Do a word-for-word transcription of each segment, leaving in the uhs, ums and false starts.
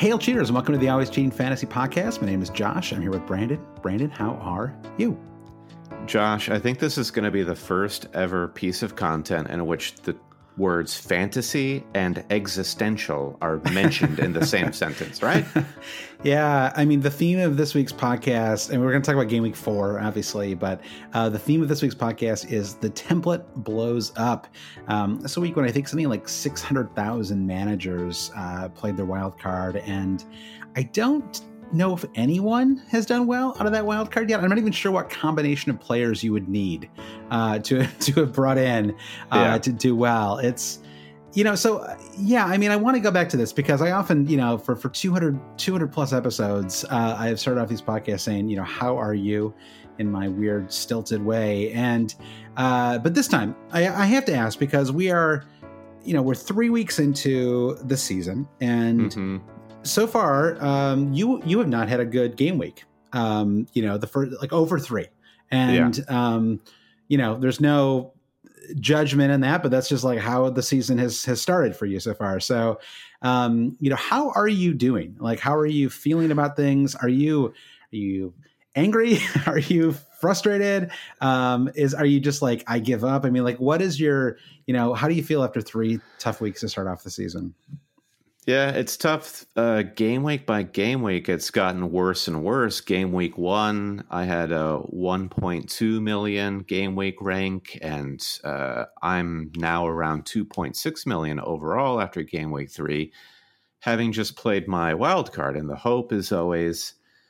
Hail cheaters, and welcome to the Always Cheating Fantasy Podcast. My name is Josh. I'm here with Brandon. Brandon, how are you? Josh, I think this is going to be the first ever piece of content in which the words fantasy and existential are mentioned in the same sentence, right? Yeah, I mean, the theme of this week's podcast, and we're going to talk about Game Week four, obviously, but uh, the theme of this week's podcast is the template blows up. Um, this is a week when I think something like six hundred thousand managers uh, played their wild card, and I don't know if anyone has done well out of that wild card yet. I'm not even sure what combination of players you would need uh, to to have brought in uh, yeah. to do well. It's, you know, so yeah, I mean, I want to go back to this because I often, you know, for, for two hundred, two hundred plus episodes, uh, I have started off these podcasts saying, you know, how are you in my weird stilted way? And, uh, but this time I, I have to ask because we are, you know, we're three weeks into the season and mm-hmm. so far, um, you you have not had a good game week. Um, you know, the first like over three, and yeah. um, you know, there's no judgment in that, but that's just like how the season has has started for you so far. So, um, you know, how are you doing? Like, how are you feeling about things? Are you are you angry? Are you frustrated? Um, is are you just like I give up? I mean, like, what is your you know? How do you feel after three tough weeks to start off the season? Yeah, it's tough. Uh, game week by game week, it's gotten worse and worse. Game week one, I had a one point two million game week rank, and uh, I'm now around two point six million overall after game week three, having just played my wild card. And the hope is always,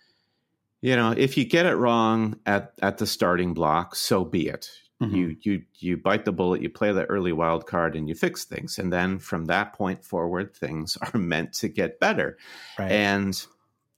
you know, if you get it wrong at, at the starting block, so be it. Mm-hmm. You you you bite the bullet, you play the early wild card, and you fix things. And then from that point forward, things are meant to get better. Right. And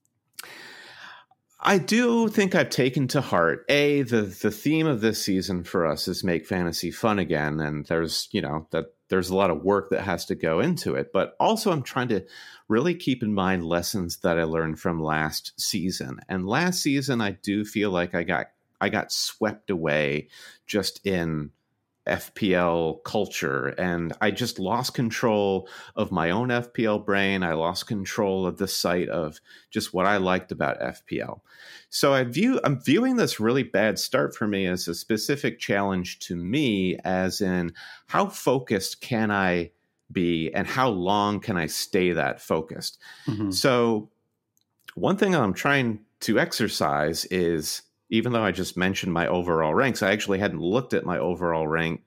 I do think I've taken to heart, A, the, the theme of this season for us is make fantasy fun again. And there's, you know, that there's a lot of work that has to go into it. But also I'm trying to really keep in mind lessons that I learned from last season. And last season, I do feel like I got I got swept away just in F P L culture, and I just lost control of my own F P L brain. I lost control of the sight of just what I liked about F P L. So I view I'm viewing this really bad start for me as a specific challenge to me, as in how focused can I be and how long can I stay that focused? Mm-hmm. So one thing I'm trying to exercise is, even though I just mentioned my overall ranks, I actually hadn't looked at my overall rank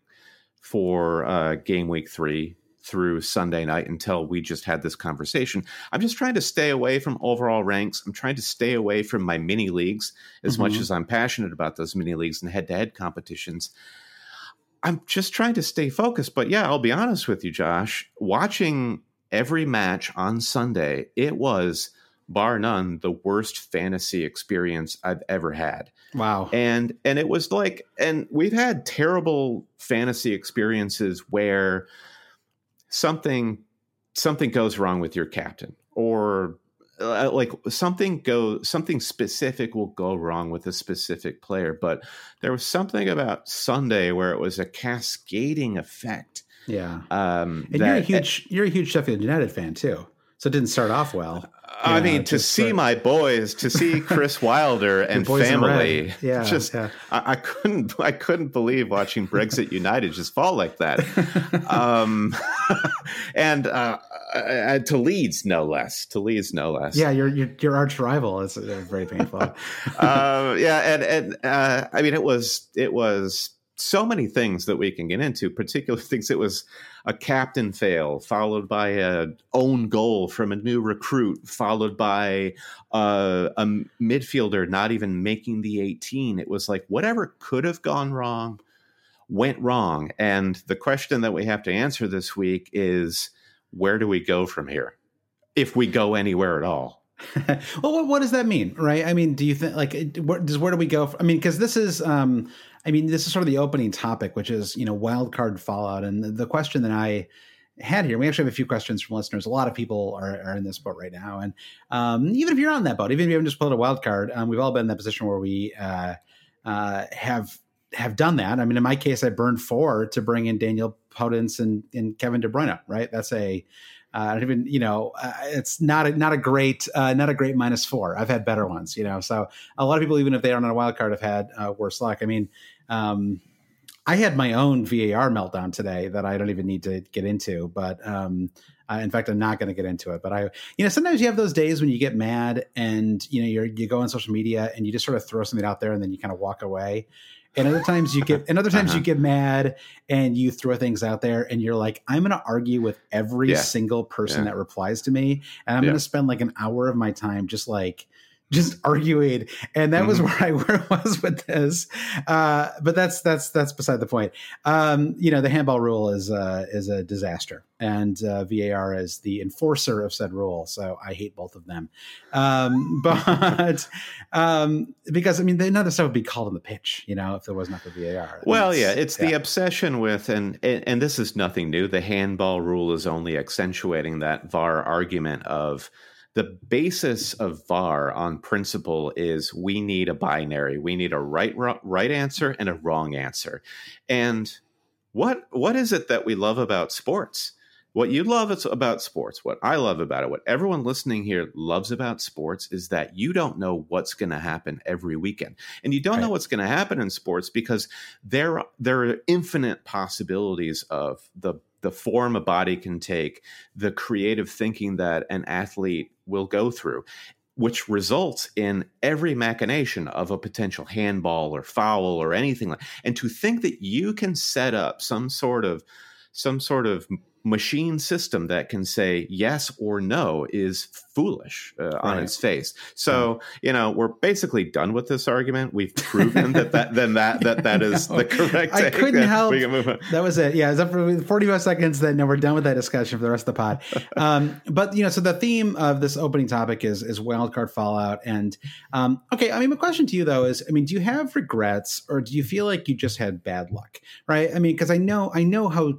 for uh, game week three through Sunday night until we just had this conversation. I'm just trying to stay away from overall ranks. I'm trying to stay away from my mini leagues as mm-hmm. much as I'm passionate about those mini leagues and head-to-head competitions. I'm just trying to stay focused. But yeah, I'll be honest with you, Josh. Watching every match on Sunday, it was, bar none, the worst fantasy experience I've ever had. Wow. And and it was like, and we've had terrible fantasy experiences where something something goes wrong with your captain, or uh, like something go something specific will go wrong with a specific player. But there was something about Sunday where it was a cascading effect. Yeah. Um, and that, you're a huge you're a huge Sheffield United fan too. So it didn't start off well. I know, mean, to see start... my boys, to see Chris Wilder and family, yeah, just yeah. I, I couldn't, I couldn't believe watching Brexit United just fall like that. um, and uh, uh, to Leeds, no less. To Leeds, no less. Yeah, your your, your arch rival is very painful. uh, yeah, and and uh, I mean, it was it was. so many things that we can get into, particular things. It was a captain fail, followed by a own goal from a new recruit, followed by uh, a midfielder not even making the eighteen. It was like whatever could have gone wrong went wrong. And the question that we have to answer this week is, where do we go from here? If we go anywhere at all. Well, what, what does that mean? Right. I mean, do you think like, where, does, where do we go? I mean, because this is, um, I mean, this is sort of the opening topic, which is, you know, wild card fallout. And the, the question that I had here, we actually have a few questions from listeners. A lot of people are, are in this boat right now. And um, even if you're on that boat, even if you haven't just pulled a wild card, um, we've all been in that position where we uh, uh, have have done that. I mean, in my case, I burned four to bring in Daniel Podence and, and Kevin De Bruyne, right? That's a, uh, I don't even, you know, uh, it's not a, not a great, uh, not a great minus four. I've had better ones, you know, so a lot of people, even if they aren't on a wild card, have had uh, worse luck. I mean, um, I had my own V A R meltdown today that I don't even need to get into, but um, uh, in fact, I'm not going to get into it. But I, you know, sometimes you have those days when you get mad and, you know, you're, you go on social media and you just sort of throw something out there and then you kind of walk away. And other times you get, and other times uh-huh. you get mad and you throw things out there and you're like, I'm going to argue with every yeah. single person yeah. that replies to me. And I'm yeah. going to spend like an hour of my time just like, just arguing. And that mm-hmm. was where I, where I was with this. Uh, but that's, that's, that's beside the point. Um, you know, the handball rule is, uh, is a disaster, and uh, V A R is the enforcer of said rule. So I hate both of them. Um, but um, because I mean, none of the stuff would be called on the pitch, you know, if there was not the V A R. Well, it's, yeah, it's yeah. the obsession with, and, and, and this is nothing new. The handball rule is only accentuating that V A R argument of, the basis of V A R on principle is we need a binary. We need a right right answer and a wrong answer. And what what is it that we love about sports? What you love about sports, what I love about it, what everyone listening here loves about sports is that you don't know what's going to happen every weekend. And you don't right. know what's going to happen in sports because there, there are infinite possibilities of the the form a body can take, the creative thinking that an athlete will go through, which results in every machination of a potential handball or foul or anything like. And to think that you can set up some sort of some sort of machine system that can say yes or no is foolish uh, on right. its face. So, you know, we're basically done with this argument. We've proven that that then that that that is the correct I take. couldn't help. We can move on. That was it. Yeah, it was up for forty-five seconds. Then no, we're done with that discussion for the rest of the pod. Um, but you know, so the theme of this opening topic is is wildcard fallout. And um, okay, I mean, my question to you though is, I mean, do you have regrets or do you feel like you just had bad luck? Right? I mean, because I know I know how.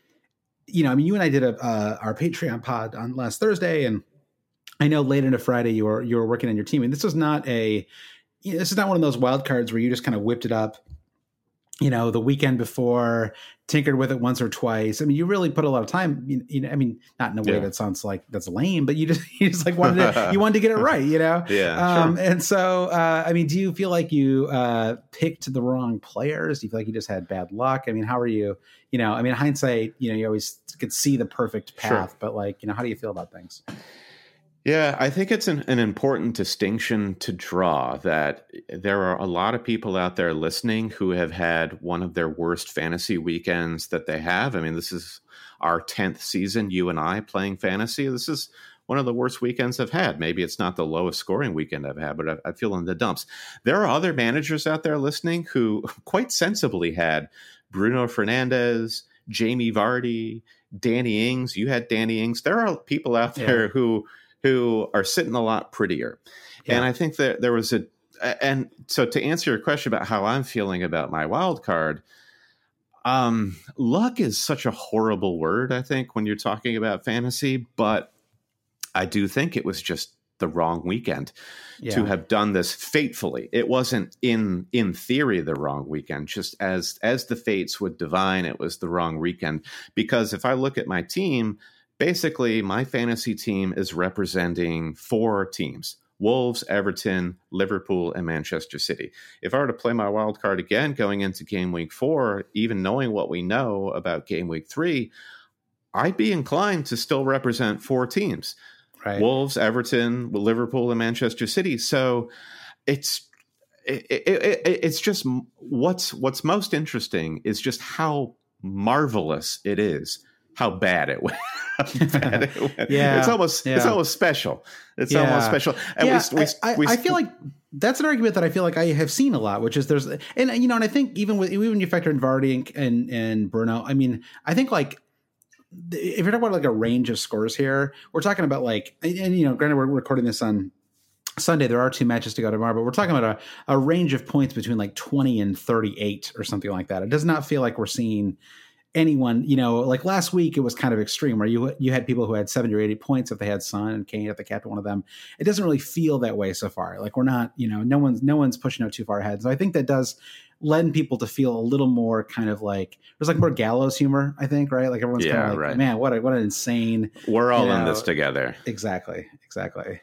You know, I mean, you and I did a, uh, our Patreon pod on last Thursday, and I know late into Friday you were you were working on your team, and this was not a you know, this is not one of those wild cards where you just kind of whipped it up, you know, the weekend before, tinkered with it once or twice. I mean, you really put a lot of time. You, you know, I mean, not in a way yeah. that sounds like that's lame, but you just you just like wanted to you wanted to get it right, you know. Yeah. Um, sure. And so, uh, I mean, do you feel like you uh, picked the wrong players? Do you feel like you just had bad luck? I mean, how are you? You know, I mean, hindsight, you know, you always could see the perfect path, sure. but like, you know, how do you feel about things? Yeah, I think it's an, an important distinction to draw that there are a lot of people out there listening who have had one of their worst fantasy weekends that they have. I mean, this is our tenth season, you and I playing fantasy. This is one of the worst weekends I've had. Maybe it's not the lowest scoring weekend I've had, but I, I feel in the dumps. There are other managers out there listening who quite sensibly had Bruno Fernandes, Jamie Vardy, Danny Ings. You had Danny Ings. There are people out there yeah. who who are sitting a lot prettier. Yeah. And I think that there was a, and so to answer your question about how I'm feeling about my wild card, um, luck is such a horrible word, I think, when you're talking about fantasy, but I do think it was just the wrong weekend yeah. to have done this fatefully. It wasn't in in theory the wrong weekend, just as as the fates would divine, it was the wrong weekend. Because if I look at my team, basically my fantasy team is representing four teams: Wolves, Everton, Liverpool, and Manchester City. If I were to play my wild card again going into game week four, even knowing what we know about game week three, I'd be inclined to still represent four teams. Right. Wolves, Everton, Liverpool, and Manchester City. So it's it, it, it, it's just what's what's most interesting is just how marvelous it is, how bad it went. How bad it went. Yeah, it's almost yeah. it's almost special. It's yeah. almost special. And yeah, we, we, I, we, I feel like that's an argument that I feel like I have seen a lot, which is there's and you know, and I think even with even when you factor in Vardy and and, and Bruno, I mean, I think like. If you're talking about like a range of scores here, we're talking about like, and, and you know, granted we're recording this on Sunday. There are two matches to go tomorrow, but we're talking about a, a range of points between like twenty and thirty-eight or something like that. It does not feel like we're seeing anyone, you know, like last week it was kind of extreme where you you had people who had seventy or eighty points if they had Son and Kane if they captain one of them. It doesn't really feel that way so far. Like we're not, you know, no one's no one's pushing out too far ahead. So I think that does lend people to feel a little more kind of like there's like more gallows humor, I think, right? Like everyone's yeah, kind of like, right. man, what a, what an insane. We're all you know, in this together. Exactly, exactly.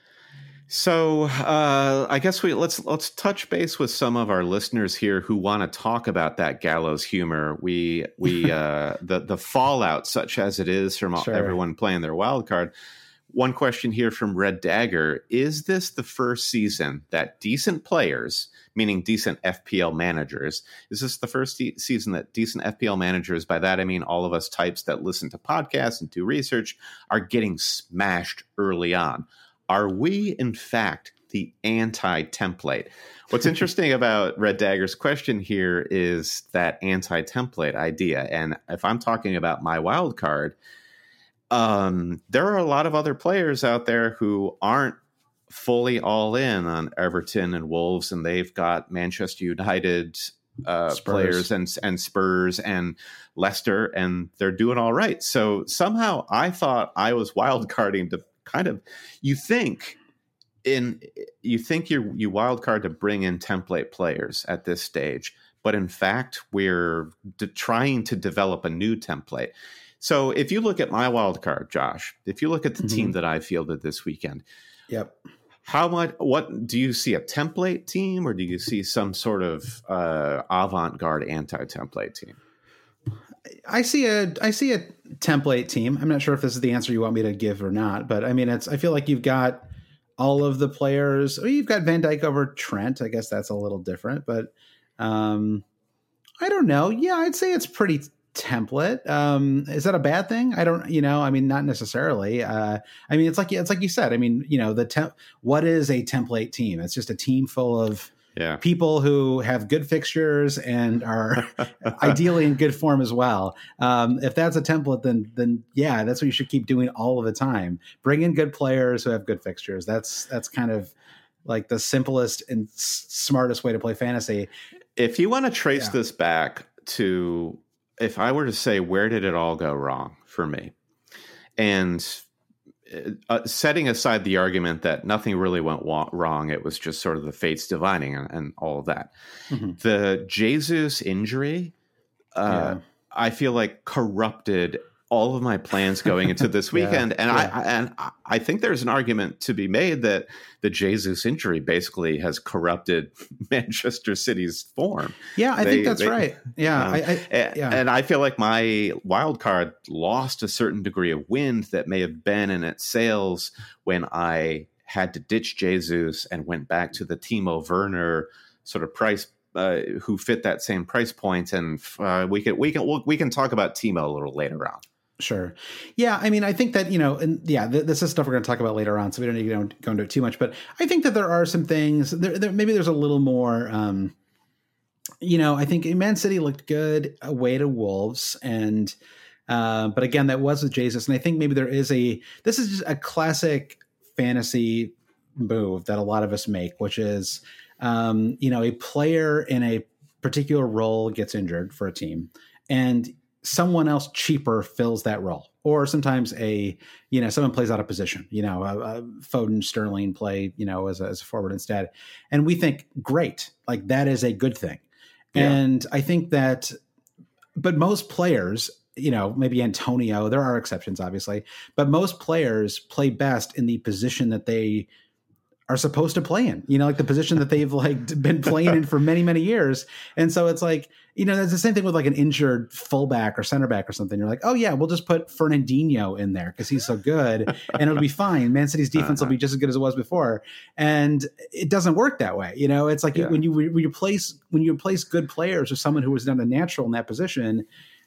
So uh, I guess we let's let's touch base with some of our listeners here who want to talk about that gallows humor. We we uh, the the fallout, such as it is from Sure. everyone playing their wild card. One question here from Red Dagger: is this the first season that decent players, meaning decent F P L managers, is this the first de- season that decent F P L managers, by that I mean all of us types that listen to podcasts and do research, are getting smashed early on? Are we, in fact, the anti-template? What's interesting about Red Dagger's question here is that anti-template idea. And if I'm talking about my wild card, um, there are a lot of other players out there who aren't fully all in on Everton and Wolves, and they've got Manchester United uh, players and and Spurs and Leicester, and they're doing all right. So somehow I thought I was wildcarding to kind of, you think in you think you you wildcard to bring in template players at this stage, but in fact we're de- trying to develop a new template. So if you look at my wild card, Josh, if you look at the mm-hmm. team that I fielded this weekend, yep. How much? What do you see? A template team, or do you see some sort of uh, avant-garde anti-template team? I see a I see a template team. I'm not sure if this is the answer you want me to give or not, but I mean, it's. I feel like you've got all of the players. Well, you've got Van Dijk over Trent. I guess that's a little different, but um, I don't know. Yeah, I'd say it's pretty template. Um, is that a bad thing? I don't, you know, I mean, not necessarily. Uh, I mean, it's like, it's like you said, I mean, you know, the temp, what is a template team? It's just a team full of yeah. people who have good fixtures and are ideally in good form as well. Um, if that's a template, then, then yeah, that's what you should keep doing all of the time. Bring in good players who have good fixtures. That's, that's kind of like the simplest and s- smartest way to play fantasy. If you want to trace yeah. this back to, if I were to say, where did it all go wrong for me? And uh, setting aside the argument that nothing really went wa- wrong, it was just sort of the fates divining and, and all of that. Mm-hmm. The Jesus injury, uh, yeah. I feel like corrupted all of my plans going into this weekend. yeah, and yeah. I and I think there's an argument to be made that the Jesus injury basically has corrupted Manchester City's form. Yeah, I they, think that's they, right. Yeah, um, I, I, yeah. And I feel like my wild card lost a certain degree of wind that may have been in its sails when I had to ditch Jesus and went back to the Timo Werner sort of price uh, who fit that same price point. And uh, we can we can we'll, we can talk about Timo a little later on. Sure. Yeah. I mean, I think that, you know, and yeah, th- this is stuff we're going to talk about later on, so we don't need to go into it too much, but I think that there are some things there, there maybe there's a little more, um, you know, I think Man City looked good away to Wolves. And, uh, but again, that was with Jesus. And I think maybe there is a, this is just a classic fantasy move that a lot of us make, which is, um, you know, a player in a particular role gets injured for a team and someone else cheaper fills that role, or sometimes a, you know, someone plays out of position, you know, a, a Foden, Sterling play, you know, as a, as a forward instead. And we think, great, like that is a good thing. Yeah. And I think that, but most players, you know, maybe Antonio, there are exceptions obviously, but most players play best in the position that they are supposed to play in, you know, like the position that they've like been playing in for many, many years. And so it's like, you know, it's the same thing with like an injured fullback or center back or something. You're like, oh yeah, we'll just put Fernandinho in there because he's so good and it'll be fine. Man City's defense uh-huh. will be just as good as it was before. And it doesn't work that way. You know, it's like yeah. when you, when you replace, when you replace good players with someone who was not a natural in that position,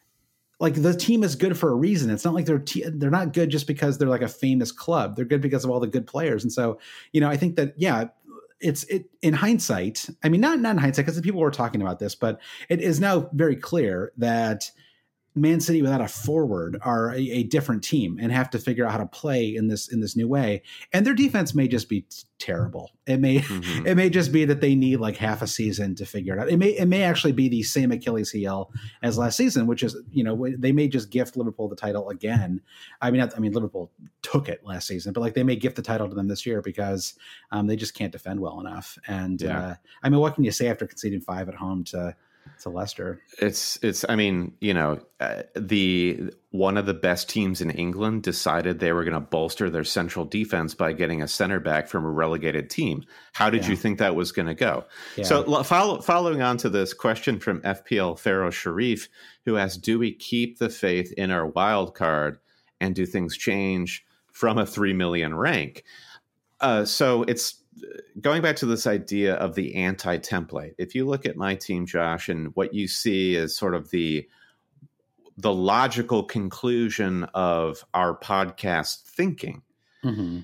like the team is good for a reason. It's not like they're te- they're not good just because they're like a famous club. They're good because of all the good players. And so, you know, I think that, yeah, it's it in hindsight. I mean, not, not in hindsight because the people were talking about this, but it is now very clear that Man City without a forward are a, a different team and have to figure out how to play in this in this new way. And their defense may just be t- terrible. It may mm-hmm. it may just be that they need like half a season to figure it out. It may it may actually be the same Achilles heel as last season, which is, you know, they may just gift Liverpool the title again. I mean, I mean Liverpool took it last season, but like they may gift the title to them this year because um, they just can't defend well enough. And yeah. uh, I mean, what can you say after conceding five at home to? To Leicester? It's it's. I mean, you know, uh, the one of the best teams in England decided they were going to bolster their central defense by getting a center back from a relegated team. How did yeah. you think that was going to go? Yeah. So, follow, following on to this question from F P L Pharaoh Sharif, who asked, "Do we keep the faith in our wild card, and do things change from a three million rank?" Uh, so it's. Going back to this idea of the anti-template, if you look at my team, Josh, and what you see is sort of the the logical conclusion of our podcast thinking, mm-hmm.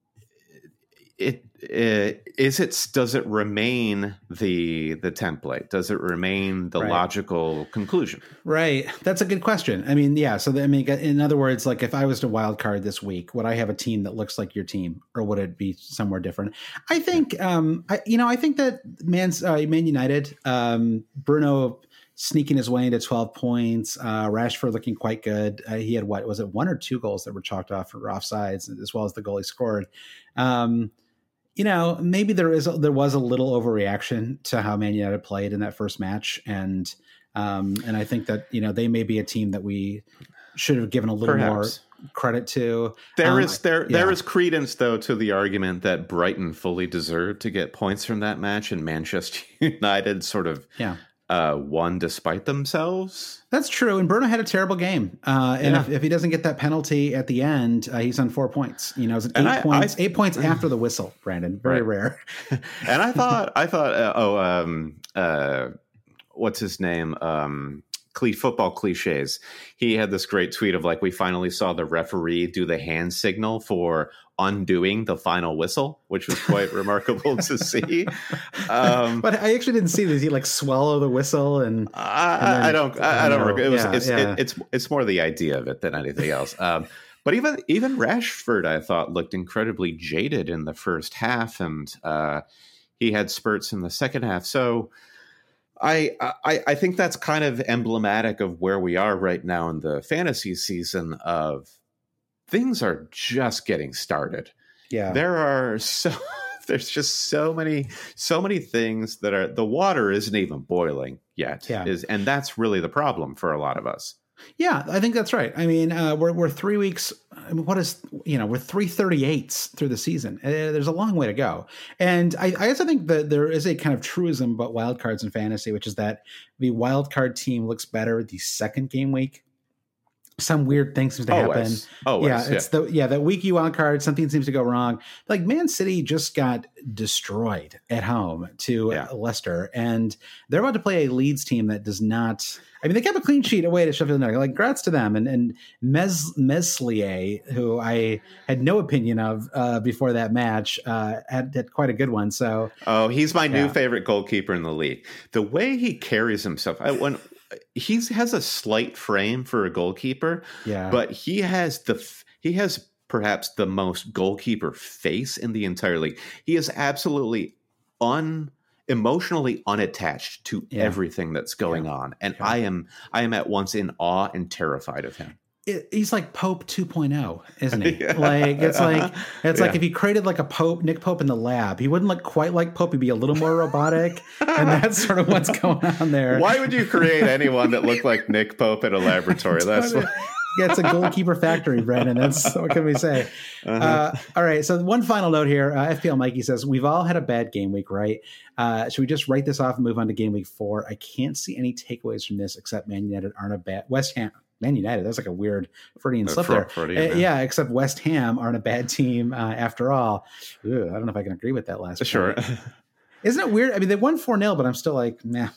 it, it is it does it remain the the template? Does it remain the right. logical conclusion? Right. That's a good question. I mean, yeah. So, the, I mean, in other words, like if I was to wild card this week, would I have a team that looks like your team, or would it be somewhere different? I think, um, I, you know, I think that Man's uh, Man United, um, Bruno sneaking his way into twelve points, uh, Rashford looking quite good. Uh, he had what was it, one or two goals that were chalked off for offsides, as well as the goal he scored. Um, You know, maybe there is a, there was a little overreaction to how Man United played in that first match, and um, and I think that, you know, they may be a team that we should have given a little Perhaps. more credit to. There um, is there yeah. there is credence though to the argument that Brighton fully deserved to get points from that match, and Manchester United sort of yeah. uh, won despite themselves. That's true. And Bruno had a terrible game. Uh, and yeah. if, if he doesn't get that penalty at the end, uh, he's on four points. You know, it's eight I, points, I, eight points after the whistle, Brandon. Very right. rare. And I thought, I thought, uh, oh, um, uh, what's his name? Um, football cliches. He had this great tweet of like, we finally saw the referee do the hand signal for undoing the final whistle, which was quite remarkable to see. Um, but I actually didn't see this. He like swallow the whistle, and, I, and then, I don't, I, I don't. Know. It was, yeah, it's, yeah. It, it's, it's more the idea of it than anything else. Um, but even, even Rashford, I thought looked incredibly jaded in the first half, and uh, he had spurts in the second half. So. I, I I think that's kind of emblematic of where we are right now in the fantasy season of things are just getting started. Yeah. There are so there's just so many so many things that are the water isn't even boiling yet. Yeah. Is and that's really the problem for a lot of us. Yeah, I think that's right. I mean, uh, we're we're three weeks. I mean, what is you know we're three thirty-eights through the season. Uh, there's a long way to go, and I, I also think that there is a kind of truism about wildcards in fantasy, which is that the wildcard team looks better the second game week. Some weird thing seems to Always. happen. Always, yeah, it's yeah. the yeah that week you wild card, something seems to go wrong. Like Man City just got destroyed at home to yeah. Leicester, and they're about to play a Leeds team that does not. I mean, they kept a clean sheet away to Sheffield United. Like, congrats to them. And and Mes Meslier, who I had no opinion of uh, before that match, uh, had, had quite a good one. So, oh, he's my yeah. new favorite goalkeeper in the league. The way he carries himself, I, when he has a slight frame for a goalkeeper, yeah, but he has the he has perhaps the most goalkeeper face in the entire league. He is absolutely un. emotionally unattached to yeah. everything that's going yeah. on. And yeah. I am I am at once in awe and terrified of him. It, he's like Pope two point oh, isn't he? yeah. Like it's like it's yeah. like if he created like a Pope, Nick Pope in the lab, he wouldn't look quite like Pope. He'd be a little more robotic, and that's sort of what's going on there. Why would you create anyone that looked like Nick Pope in a laboratory? That's what. Yeah, it's a goalkeeper factory, Brandon. That's what can we say? Uh-huh. Uh, all right. So one final note here. Uh, F P L Mikey says, we've all had a bad game week, right? Uh, should we just write this off and move on to game week four? I can't see any takeaways from this except Man United aren't a bad West Ham. Man United. That's like a weird Freudian slip there. Freudian, uh, yeah, except West Ham aren't a bad team uh, after all. Ooh, I don't know if I can agree with that last Sure. point. Isn't it weird? I mean, they won four nil, but I'm still like, nah.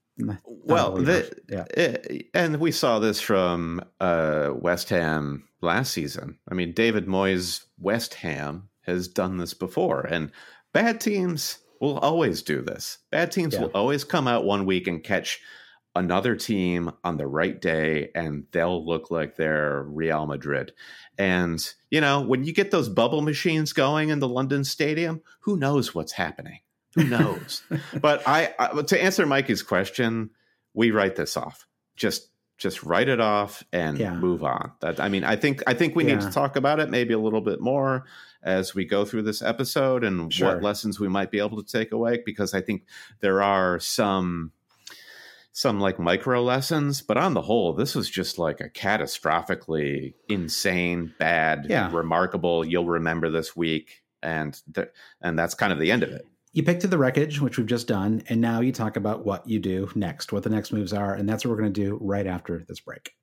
Well, the, yeah. it, and we saw this from uh, West Ham last season. I mean, David Moyes' West Ham has done this before, and bad teams will always do this. Bad teams yeah. will always come out one week and catch another team on the right day and they'll look like they're Real Madrid. And, you know, when you get those bubble machines going in the London Stadium, who knows what's happening? Who knows? But I, I, to answer Mikey's question, we write this off. Just just write it off and yeah. move on. That I mean, I think I think we yeah. need to talk about it maybe a little bit more as we go through this episode and sure. what lessons we might be able to take away, because I think there are some some like micro lessons, but on the whole, this was just like a catastrophically insane, bad, yeah. remarkable. You'll remember this week, and th- and that's kind of the end of it. You picked to the wreckage, which we've just done, and now you talk about what you do next, what the next moves are, and that's what we're going to do right after this break.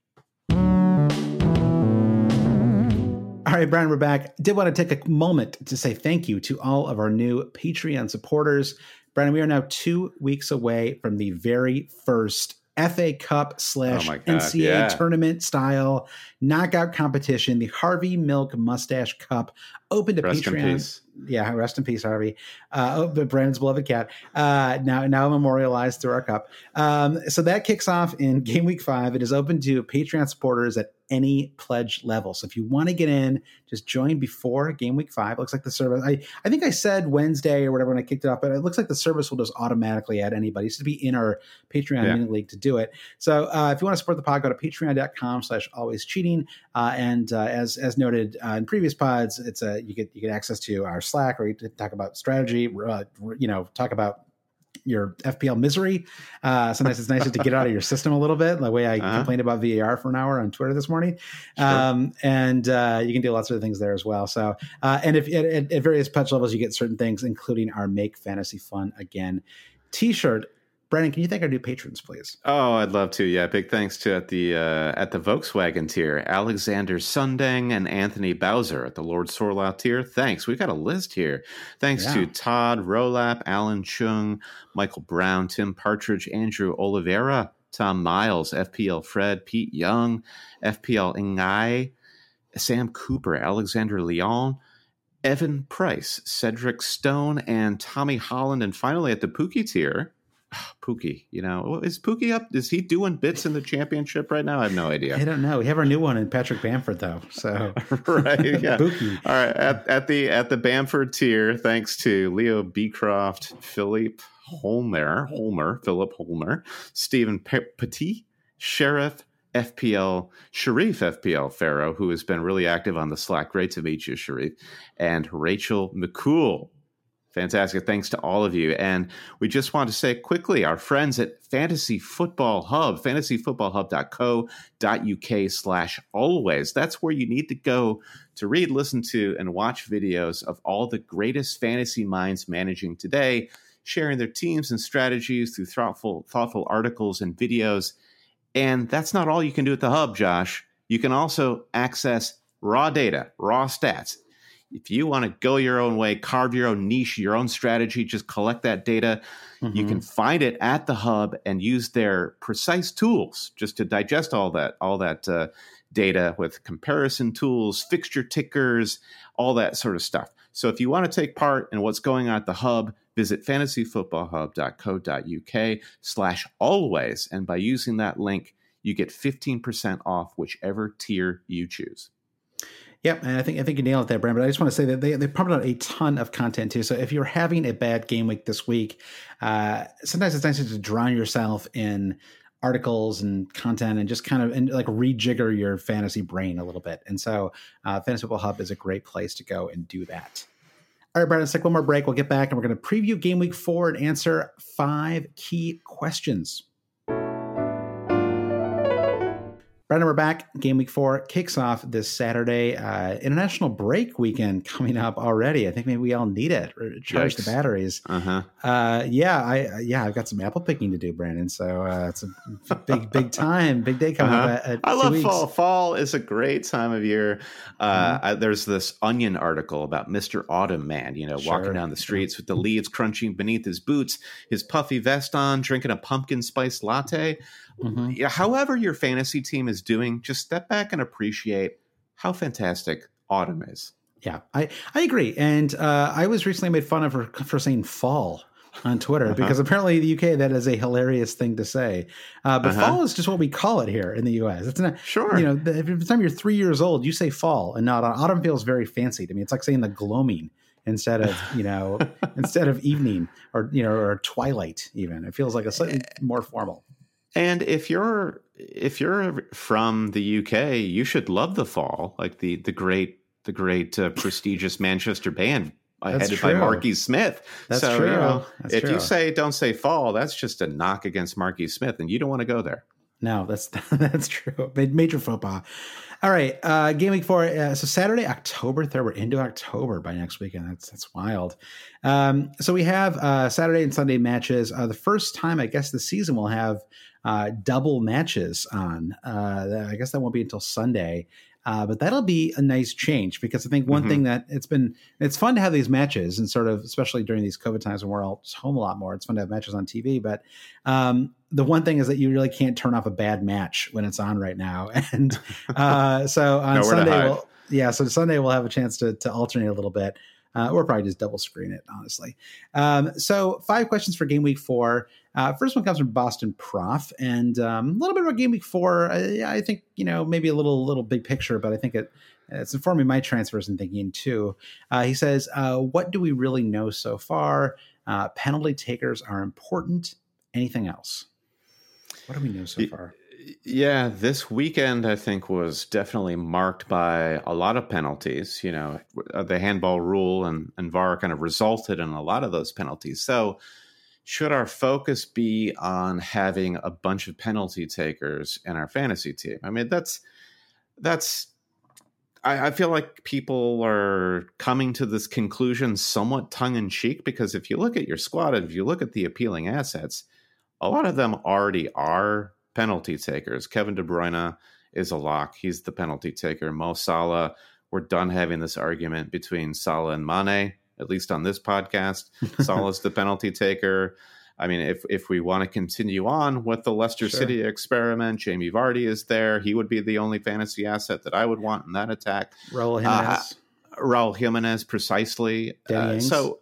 All right, Brian, we're back. Did want to take a moment to say thank you to all of our new Patreon supporters. Brian, we are now two weeks away from the very first F A Cup slash oh God, N C A A yeah. tournament style knockout competition, the Harvey Milk Mustache Cup, open to rest Patreon. In peace. Yeah, rest in peace, Harvey. Uh, oh, but Brandon's beloved cat. Uh, now, now memorialized through our cup. Um, so that kicks off in game week five. It is open to Patreon supporters at any pledge level. So if you want to get in, just join before game week five. It looks like the service. I, I think I said Wednesday or whatever when I kicked it off, but it looks like the service will just automatically add anybody. So to be in our Patreon yeah. mini league to do it. So uh, if you want to support the pod, go to patreon.com slash always cheating. Uh, and uh, as as noted uh, in previous pods, it's a you get you get access to our Slack, where you talk about strategy, uh, you know, talk about your F P L misery. Uh, sometimes it's nice to get it out of your system a little bit, the way I uh-huh. complained about V A R for an hour on Twitter this morning. Sure. Um, and uh, you can do lots of things there as well. So, uh, and if at, at various pledge levels, you get certain things, including our Make Fantasy Fun Again t-shirt. Brandon, can you thank our new patrons, please? Oh, I'd love to. Yeah, big thanks to at the uh, at the Volkswagen tier, Alexander Sundang and Anthony Bowser at the Lord Sorlow tier. Thanks. We've got a list here. Thanks yeah. to Todd Rolap, Alan Chung, Michael Brown, Tim Partridge, Andrew Oliveira, Tom Miles, F P L Fred, Pete Young, F P L Ngai, Sam Cooper, Alexander Leon, Evan Price, Cedric Stone, and Tommy Holland. And finally at the Pookie tier, Pookie, you know, is Pookie up? Is he doing bits in the championship right now? I have no idea. I don't know. We have our new one in Patrick Bamford, though. So right, yeah. Pookie. All right, at, at the at the Bamford tier, thanks to Leo Beecroft, Philippe Holmer, Holmer, Philip Holmer, Stephen P- Petit, Sheriff F P L, Sharif F P L Farrow, who has been really active on the Slack. Great to meet you, Sharif, and Rachel McCool. Fantastic. Thanks to all of you. And we just want to say quickly, our friends at Fantasy Football Hub, fantasy football hub dot co dot uk slash always. That's where you need to go to read, listen to, and watch videos of all the greatest fantasy minds managing today, sharing their teams and strategies through thoughtful, thoughtful articles and videos. And that's not all you can do at the Hub, Josh. You can also access raw data, raw stats. If you want to go your own way, carve your own niche, your own strategy, just collect that data. Mm-hmm. You can find it at the Hub and use their precise tools just to digest all that, all that uh, data with comparison tools, fixture tickers, all that sort of stuff. So if you want to take part in what's going on at the Hub, visit fantasy football hub dot co dot uk slash always. And by using that link, you get fifteen percent off whichever tier you choose. Yep, and I think I think you nailed it there, Brand. But I just want to say that they they pumped out a ton of content too. So if you're having a bad game week this week, uh, sometimes it's nice to drown yourself in articles and content and just kind of and like rejigger your fantasy brain a little bit. And so, uh, Fantasy Football Hub is a great place to go and do that. All right, Brandon, let's take one more break. We'll get back and we're going to preview game week four and answer five key questions. Brandon, we're back. Game week four kicks off this Saturday. Uh, international break weekend coming up already. I think maybe we all need it. Charge Yikes. the batteries. Uh-huh. Uh, yeah, I yeah, I've got some apple picking to do, Brandon. So uh, it's a big, big time, big day coming uh-huh. up. At, at I love weeks. fall. Fall is a great time of year. Uh, mm-hmm. I, there's this Onion article about Mister Autumn Man. You know, sure. walking down the streets with the leaves crunching beneath his boots, his puffy vest on, drinking a pumpkin spice latte. Mm-hmm. However your fantasy team is doing, just step back and appreciate how fantastic autumn is. Yeah, I, I agree. And uh, I was recently made fun of for, for saying fall on Twitter, uh-huh. because apparently in the U K that is a hilarious thing to say. Uh, but uh-huh. fall is just what we call it here in the U S. It's not, sure. You know, the, every time you're three years old, you say fall and not autumn. Autumn feels very fancy to me. It's like saying the gloaming instead of, you know, instead of evening or, you know, or twilight even. It feels like a slightly more formal. And if you're if you're from the U K, you should love the fall, like the the great the great uh, prestigious Manchester band headed true. by Marky Smith. That's so, true. You know, that's if true. you say don't say fall, that's just a knock against Marky Smith, and you don't want to go there. No, that's that's true. Major faux pas. All right, uh, game week four. Uh, so Saturday, October third. We're into October by next weekend. That's that's wild. Um, so we have uh, Saturday and Sunday matches. Uh, the first time, I guess, the season will have uh, double matches on. Uh, I guess that won't be until Sunday. Uh, but that'll be a nice change because I think one mm-hmm. thing that it's been, it's fun to have these matches and sort of, especially during these COVID times when we're all home a lot more, it's fun to have matches on T V. But um, the one thing is that you really can't turn off a bad match when it's on right now. And uh, so on Sunday, we'll, yeah, so Sunday we'll have a chance to, to alternate a little bit. Uh, or probably just double screen it, honestly. Um, so five questions for game week four. Uh, first one comes from Boston Prof, and um, a little bit about game week four. I, I think, you know, maybe a little little big picture, but I think it it's informing my transfers and thinking too. Uh, he says, uh, what do we really know so far? Uh, penalty takers are important. Anything else? What do we know so far? Yeah, this weekend, I think, was definitely marked by a lot of penalties. You know, the handball rule and, and V A R kind of resulted in a lot of those penalties. So should our focus be on having a bunch of penalty takers in our fantasy team? I mean, that's, that's, I, I feel like people are coming to this conclusion somewhat tongue in cheek, because if you look at your squad and if you look at the appealing assets, a lot of them already are penalty takers. Kevin De Bruyne is a lock. He's the penalty taker. Mo Salah, we're done having this argument between Salah and Mane, at least on this podcast. Salah's the penalty taker. I mean, if if we want to continue on with the Leicester sure. City experiment, Jamie Vardy is there. He would be the only fantasy asset that I would want in that attack. Raul Jimenez. Uh, Raul Jimenez, precisely. Uh, so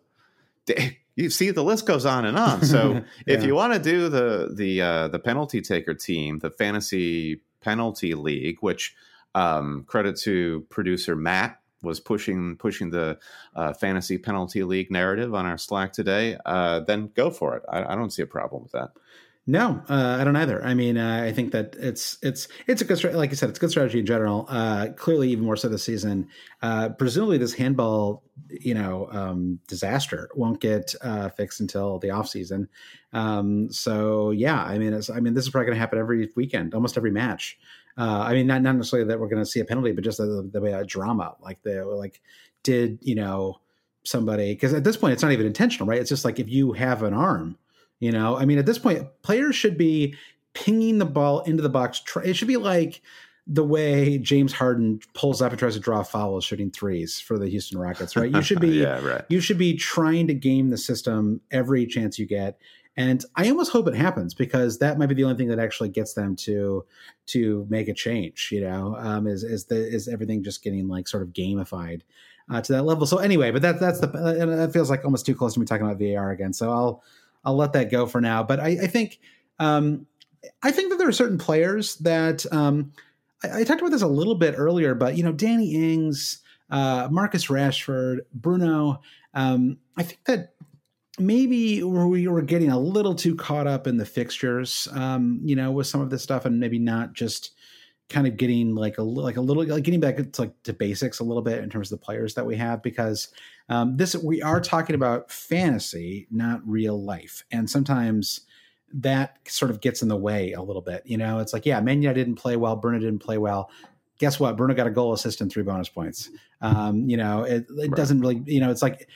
you see, the list goes on and on. So yeah. if you want to do the the uh, the penalty taker team, the fantasy penalty league, which um, credit to producer Matt was pushing pushing the uh, fantasy penalty league narrative on our Slack today, uh, then go for it. I, I don't see a problem with that. No, uh, I don't either. I mean, uh, I think that it's it's it's a good strategy. Like you said, it's a good strategy in general. Uh, clearly, even more so this season. Uh, presumably, this handball, you know, um, disaster won't get uh, fixed until the off season. Um, so, yeah, I mean, it's, I mean, this is probably going to happen every weekend, almost every match. Uh, I mean, not not necessarily that we're going to see a penalty, but just the, the way a drama, like the like, did you know somebody? Because at this point, it's not even intentional, right? It's just like if you have an arm. You know, I mean, at this point, players should be pinging the ball into the box. It should be like the way James Harden pulls up and tries to draw a foul, shooting threes for the Houston Rockets, right? You should be, yeah, right. you should be trying to game the system every chance you get. And I almost hope it happens, because that might be the only thing that actually gets them to to make a change. You know, um, is is the is everything just getting like sort of gamified uh, to that level? So anyway, but that that's the and it feels like almost too close to me talking about V A R again. So I'll. I'll let that go for now. But I, I think um, I think that there are certain players that um, I, I talked about this a little bit earlier, but, you know, Danny Ings, uh, Marcus Rashford, Bruno, um, I think that maybe we were getting a little too caught up in the fixtures, um, you know, with some of this stuff, and maybe not just kind of getting like a like a little like getting back to like to basics a little bit in terms of the players that we have, because um, this we are talking about fantasy, not real life, and sometimes that sort of gets in the way a little bit. You know, it's like, yeah, Man United didn't play well, Bruno didn't play well. Guess what? Bruno got a goal, assist, and three bonus points. Um, you know, it, it right. doesn't really. You know, it's like.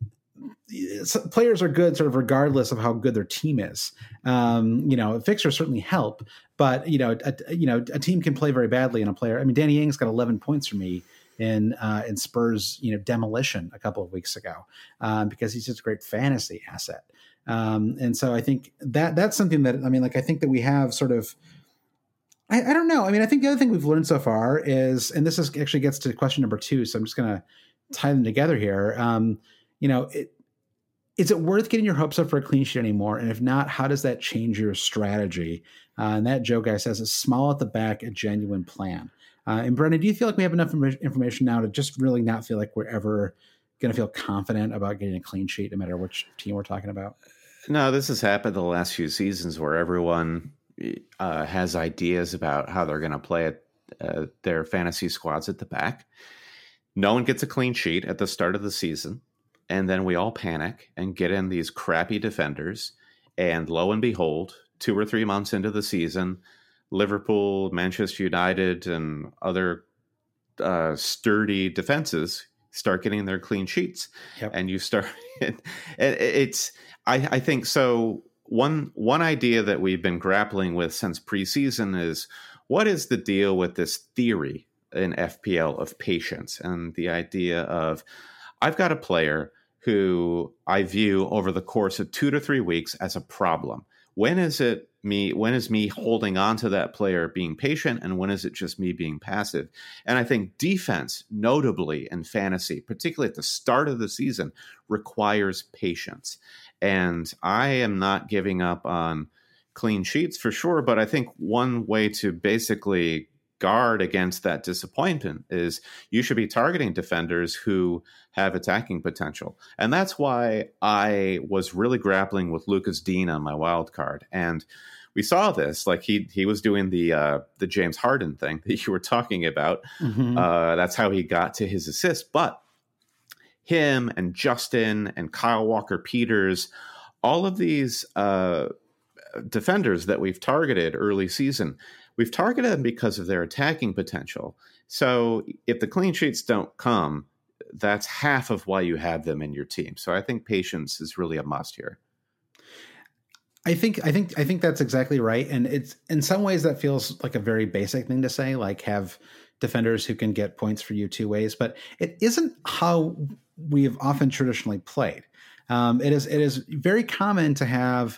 Players are good sort of regardless of how good their team is. Um, you know, fixtures certainly help, but you know, a, you know, a team can play very badly in a player. I mean, Danny Ings got eleven points for me in uh, in Spurs, you know, demolition a couple of weeks ago um, because he's just a great fantasy asset. Um, and so I think that that's something that I mean, like I think that we have sort of. I, I don't know. I mean, I think the other thing we've learned so far is, and this is actually gets to question number two. So I'm just going to tie them together here. Um, you know, it, is it worth getting your hopes up for a clean sheet anymore? And if not, how does that change your strategy? Uh, and that Joe guy says, "It's small at the back, a genuine plan." Uh, and Brendan, do you feel like we have enough information now to just really not feel like we're ever going to feel confident about getting a clean sheet, no matter which team we're talking about? No, this has happened the last few seasons where everyone uh, has ideas about how they're going to play it, uh, their fantasy squads at the back. No one gets a clean sheet at the start of the season, and then we all panic and get in these crappy defenders. And lo and behold, two or three months into the season, Liverpool, Manchester United, and other uh, sturdy defenses start getting their clean sheets. Yep. And you start it, it's I, I think so. One one idea that we've been grappling with since preseason is, what is the deal with this theory in F P L of patience, and the idea of, I've got a player who I view over the course of two to three weeks as a problem. When is it me? When is me holding on to that player being patient, and when is it just me being passive? And I think defense, notably in fantasy, particularly at the start of the season, requires patience. And I am not giving up on clean sheets for sure, but I think one way to basically guard against that disappointment is you should be targeting defenders who have attacking potential. And that's why I was really grappling with Lucas Dean on my wild card. And we saw this, like he he was doing the uh, the James Harden thing that you were talking about. Mm-hmm. Uh, that's how he got to his assist. But him and Justin and Kyle Walker-Peters, all of these uh, defenders that we've targeted early season, we've targeted them because of their attacking potential. So if the clean sheets don't come, that's half of why you have them in your team. So I think patience is really a must here. I think I think I think that's exactly right. And it's in some ways that feels like a very basic thing to say, like have defenders who can get points for you two ways, but it isn't how we have often traditionally played. Um, it is it is very common to have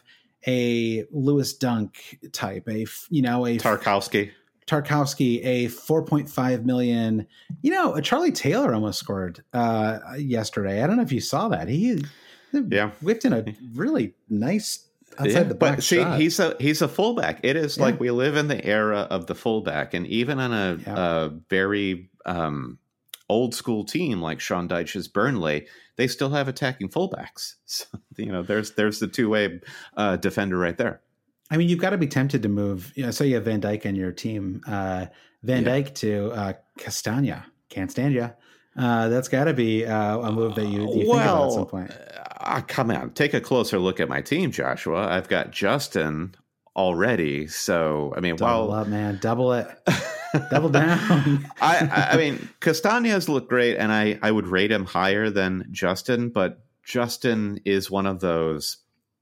a Lewis Dunk type, a you know a Tarkowski, Tarkowski, a four point five million. You know, a Charlie Taylor almost scored uh, yesterday. I don't know if you saw that. He yeah whipped in a really nice outside yeah, the box but see, shot. he's a he's a fullback. It is yeah. like we live in the era of the fullback, and even on a, yeah. a very um, old school team like Sean Dyche's Burnley, they still have attacking fullbacks. So, you know, there's there's the two way uh, defender right there. I mean, you've got to be tempted to move. You know, say you have Van Dijk on your team, uh, Van yeah. Dijk to uh, Castagna. Can't stand you. Uh, that's got to be uh, a move that you, you well, think about at some point. Uh, come on, take a closer look at my team, Joshua. I've got Justin already. So, I mean, double well, up, man, double it, double down. I, I mean, Castagna's look great, and I, I would rate him higher than Justin, but Justin is one of those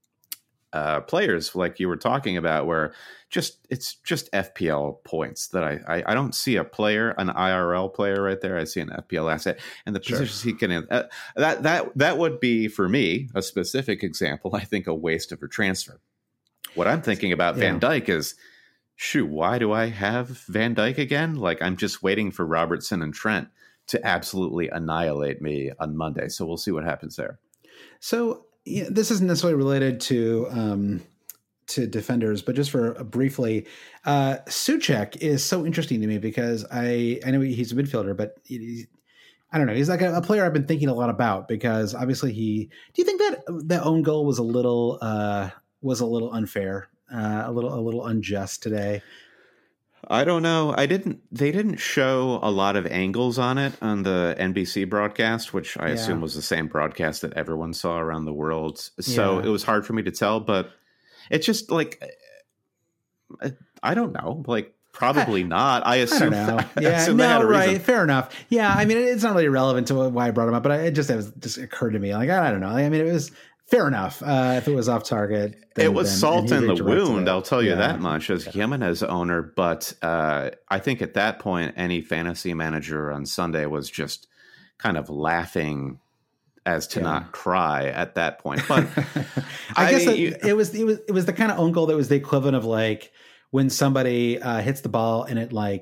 uh, players like you were talking about where just it's just F P L points that I, I I don't see a player, an I R L player right there. I see an F P L asset, and the sure. positions he can uh, that that that would be for me a specific example. I think a waste of a transfer. What I'm thinking about yeah. Van Dijk is, shoot, why do I have Van Dijk again? Like I'm just waiting for Robertson and Trent to absolutely annihilate me on Monday. So we'll see what happens there. So yeah, this isn't necessarily related to. Um, to defenders, but just for uh, briefly, uh, Souček is so interesting to me because I, I know he's a midfielder, but he, I don't know. He's like a, a player I've been thinking a lot about because obviously he, do you think that that own goal was a little, uh, was a little unfair, uh, a little, a little unjust today? I don't know. I didn't, they didn't show a lot of angles on it on the N B C broadcast, which I yeah. assume was the same broadcast that everyone saw around the world. So yeah. it was hard for me to tell, but it's just like, I don't know, like probably not. I assume. I don't know. Yeah, assume no, right. Reason. Fair enough. Yeah, I mean, it's not really relevant to why I brought him up, but it just it was, just occurred to me. Like, I don't know. I mean, it was fair enough. Uh, if it was off target, then, it was then, salt in the wound. I'll tell you yeah. that much as yeah. Jimenez owner. But uh, I think at that point, any fantasy manager on Sunday was just kind of laughing as to yeah. not cry at that point. But I, I guess it, you, it was it was it was the kind of own goal that was the equivalent of like when somebody uh, hits the ball and it like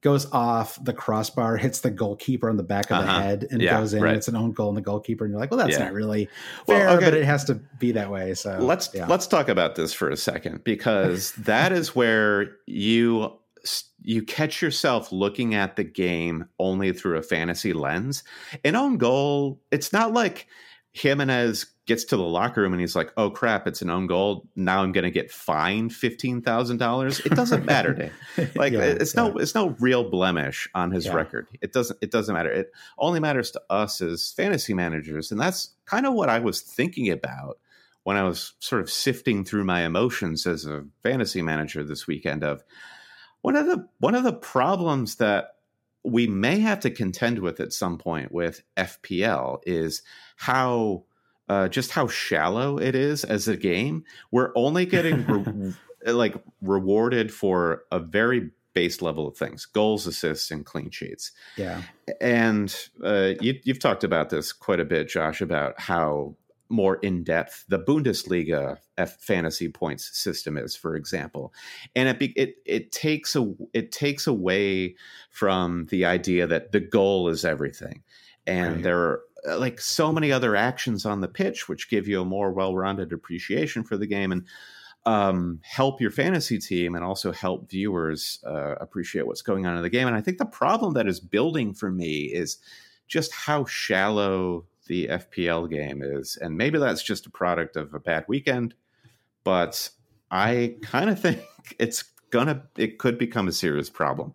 goes off the crossbar, hits the goalkeeper on the back of uh-huh. the head, and yeah, goes in. Right. And it's an own goal in the goalkeeper, and you're like, well, that's yeah. not really fair, well, okay. but it has to be that way. So let's yeah. let's talk about this for a second, because that is where you you catch yourself looking at the game only through a fantasy lens. An own goal, it's not like Jimenez gets to the locker room and he's like, oh crap, it's an own goal. Now I'm going to get fined fifteen thousand dollars. It doesn't matter to him. Like yeah, it's yeah. no, it's no real blemish on his yeah. record. It doesn't, it doesn't matter. It only matters to us as fantasy managers. And that's kind of what I was thinking about when I was sort of sifting through my emotions as a fantasy manager this weekend. Of one of the, one of the problems that we may have to contend with at some point with F P L is how uh, just how shallow it is as a game. We're only getting re- like rewarded for a very base level of things: goals, assists, and clean sheets. Yeah, and uh, you, you've talked about this quite a bit, Josh, about how more in depth the Bundesliga F fantasy points system is, for example, and it be, it it takes a it takes away from the idea that the goal is everything, and right. there are like so many other actions on the pitch which give you a more well-rounded appreciation for the game and um, help your fantasy team and also help viewers uh, appreciate what's going on in the game. And I think the problem that is building for me is just how shallow the F P L game is. And maybe that's just a product of a bad weekend, but I kind of think it's gonna, it could become a serious problem.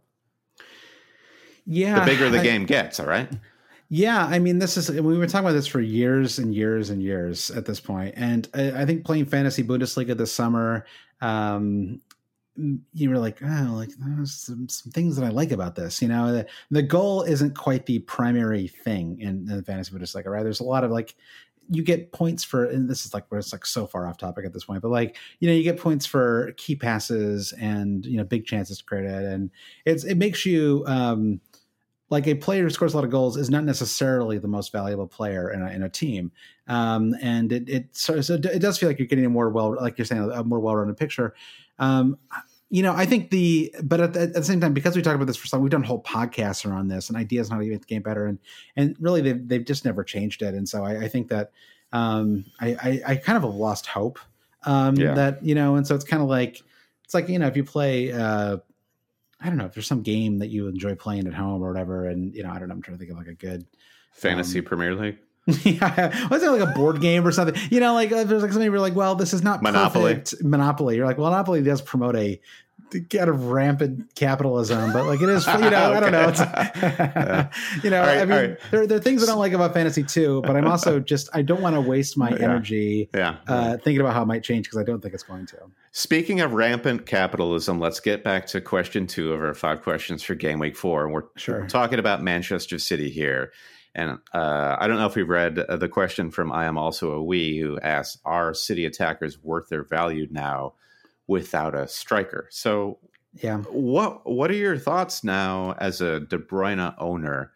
Yeah. The bigger the I, game gets. All right. Yeah. I mean, this is, we were talking about this for years and years and years at this point. And I, I think playing fantasy Bundesliga this summer, um, you were like, oh, like there's some, some things that I like about this. You know, the, the goal isn't quite the primary thing in, in the fantasy Bundesliga, right? There's a lot of like, you get points for, and this is like where it's like so far off topic at this point, but like, you know, you get points for key passes and, you know, big chances to create it. And it's, it makes you, um, like a player who scores a lot of goals is not necessarily the most valuable player in a, in a team. Um, and it, it, so, so it does feel like you're getting a more well, like you're saying, a more well-rounded picture. Um, you know, I think the, but at the, at the same time, because we talk about this for some, we've done whole podcasts around this and ideas on how to make the game better. And, and really they've, they've just never changed it. And so I, I think that, um, I, I, I kind of have lost hope, um, yeah. that, you know, and so it's kind of like, it's like, you know, if you play, uh, I don't know if there's some game that you enjoy playing at home or whatever. And, you know, I don't know, I'm trying to think of like a good fantasy um, Premier League. Yeah. Was it like a board game or something? You know, like if there's like something where you're like, well, this is not Monopoly. Perfect. Monopoly. You're like, well, Monopoly does promote a kind of rampant capitalism, but like it is, you know, okay. I don't know. It's, yeah. You know, right, I mean, right. there, there are things I don't like about fantasy too, but I'm also just, I don't want to waste my yeah. energy yeah. Uh, thinking about how it might change because I don't think it's going to. Speaking of rampant capitalism, let's get back to question two of our five questions for game week four. And we're sure. talking about Manchester City here. And uh, I don't know if we've read uh, the question from I Am Also a We, who asks, are City attackers worth their value now without a striker? So yeah, what what are your thoughts now as a De Bruyne owner?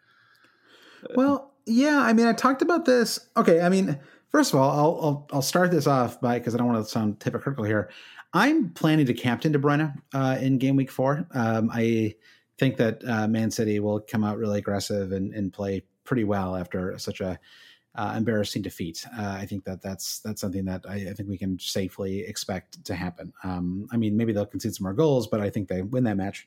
Well, yeah, I mean, I talked about this. Okay, I mean, first of all, I'll I'll, I'll start this off by, because I don't want to sound hypocritical here. I'm planning to captain De Bruyne uh, in game week four. Um, I think that uh, Man City will come out really aggressive and, and play pretty well after such a uh, embarrassing defeat. Uh, I think that that's that's something that I, I think we can safely expect to happen. Um, I mean, maybe they'll concede some more goals, but I think they win that match.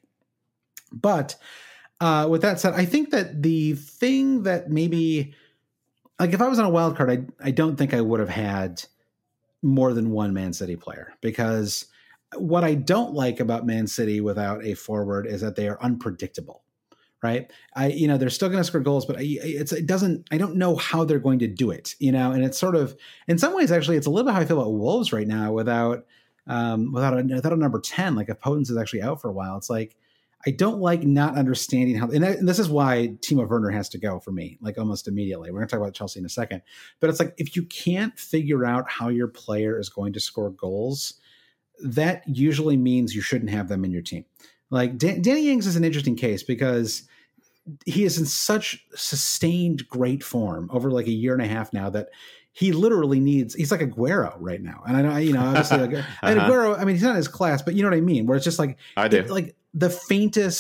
But uh, with that said, I think that the thing that maybe, like if I was on a wild card, I I don't think I would have had more than one Man City player, because what I don't like about Man City without a forward is that they are unpredictable. Right. I, you know, they're still going to score goals, but I, it's, it doesn't, I don't know how they're going to do it, you know, and it's sort of, in some ways, actually, it's a little bit how I feel about Wolves right now without, um, without a, without a number ten, like if Potence is actually out for a while, it's like, I don't like not understanding how, and, that, and this is why Timo Werner has to go for me, like almost immediately. We're going to talk about Chelsea in a second, but it's like, if you can't figure out how your player is going to score goals, that usually means you shouldn't have them in your team. Like Dan- Danny Ings is an interesting case because he is in such sustained great form over like a year and a half now that he literally needs, he's like Aguero right now. And I know, you know, obviously like, uh-huh. and Aguero, I mean, he's not in his class, but you know what I mean? Where it's just like, I do. the, like the faintest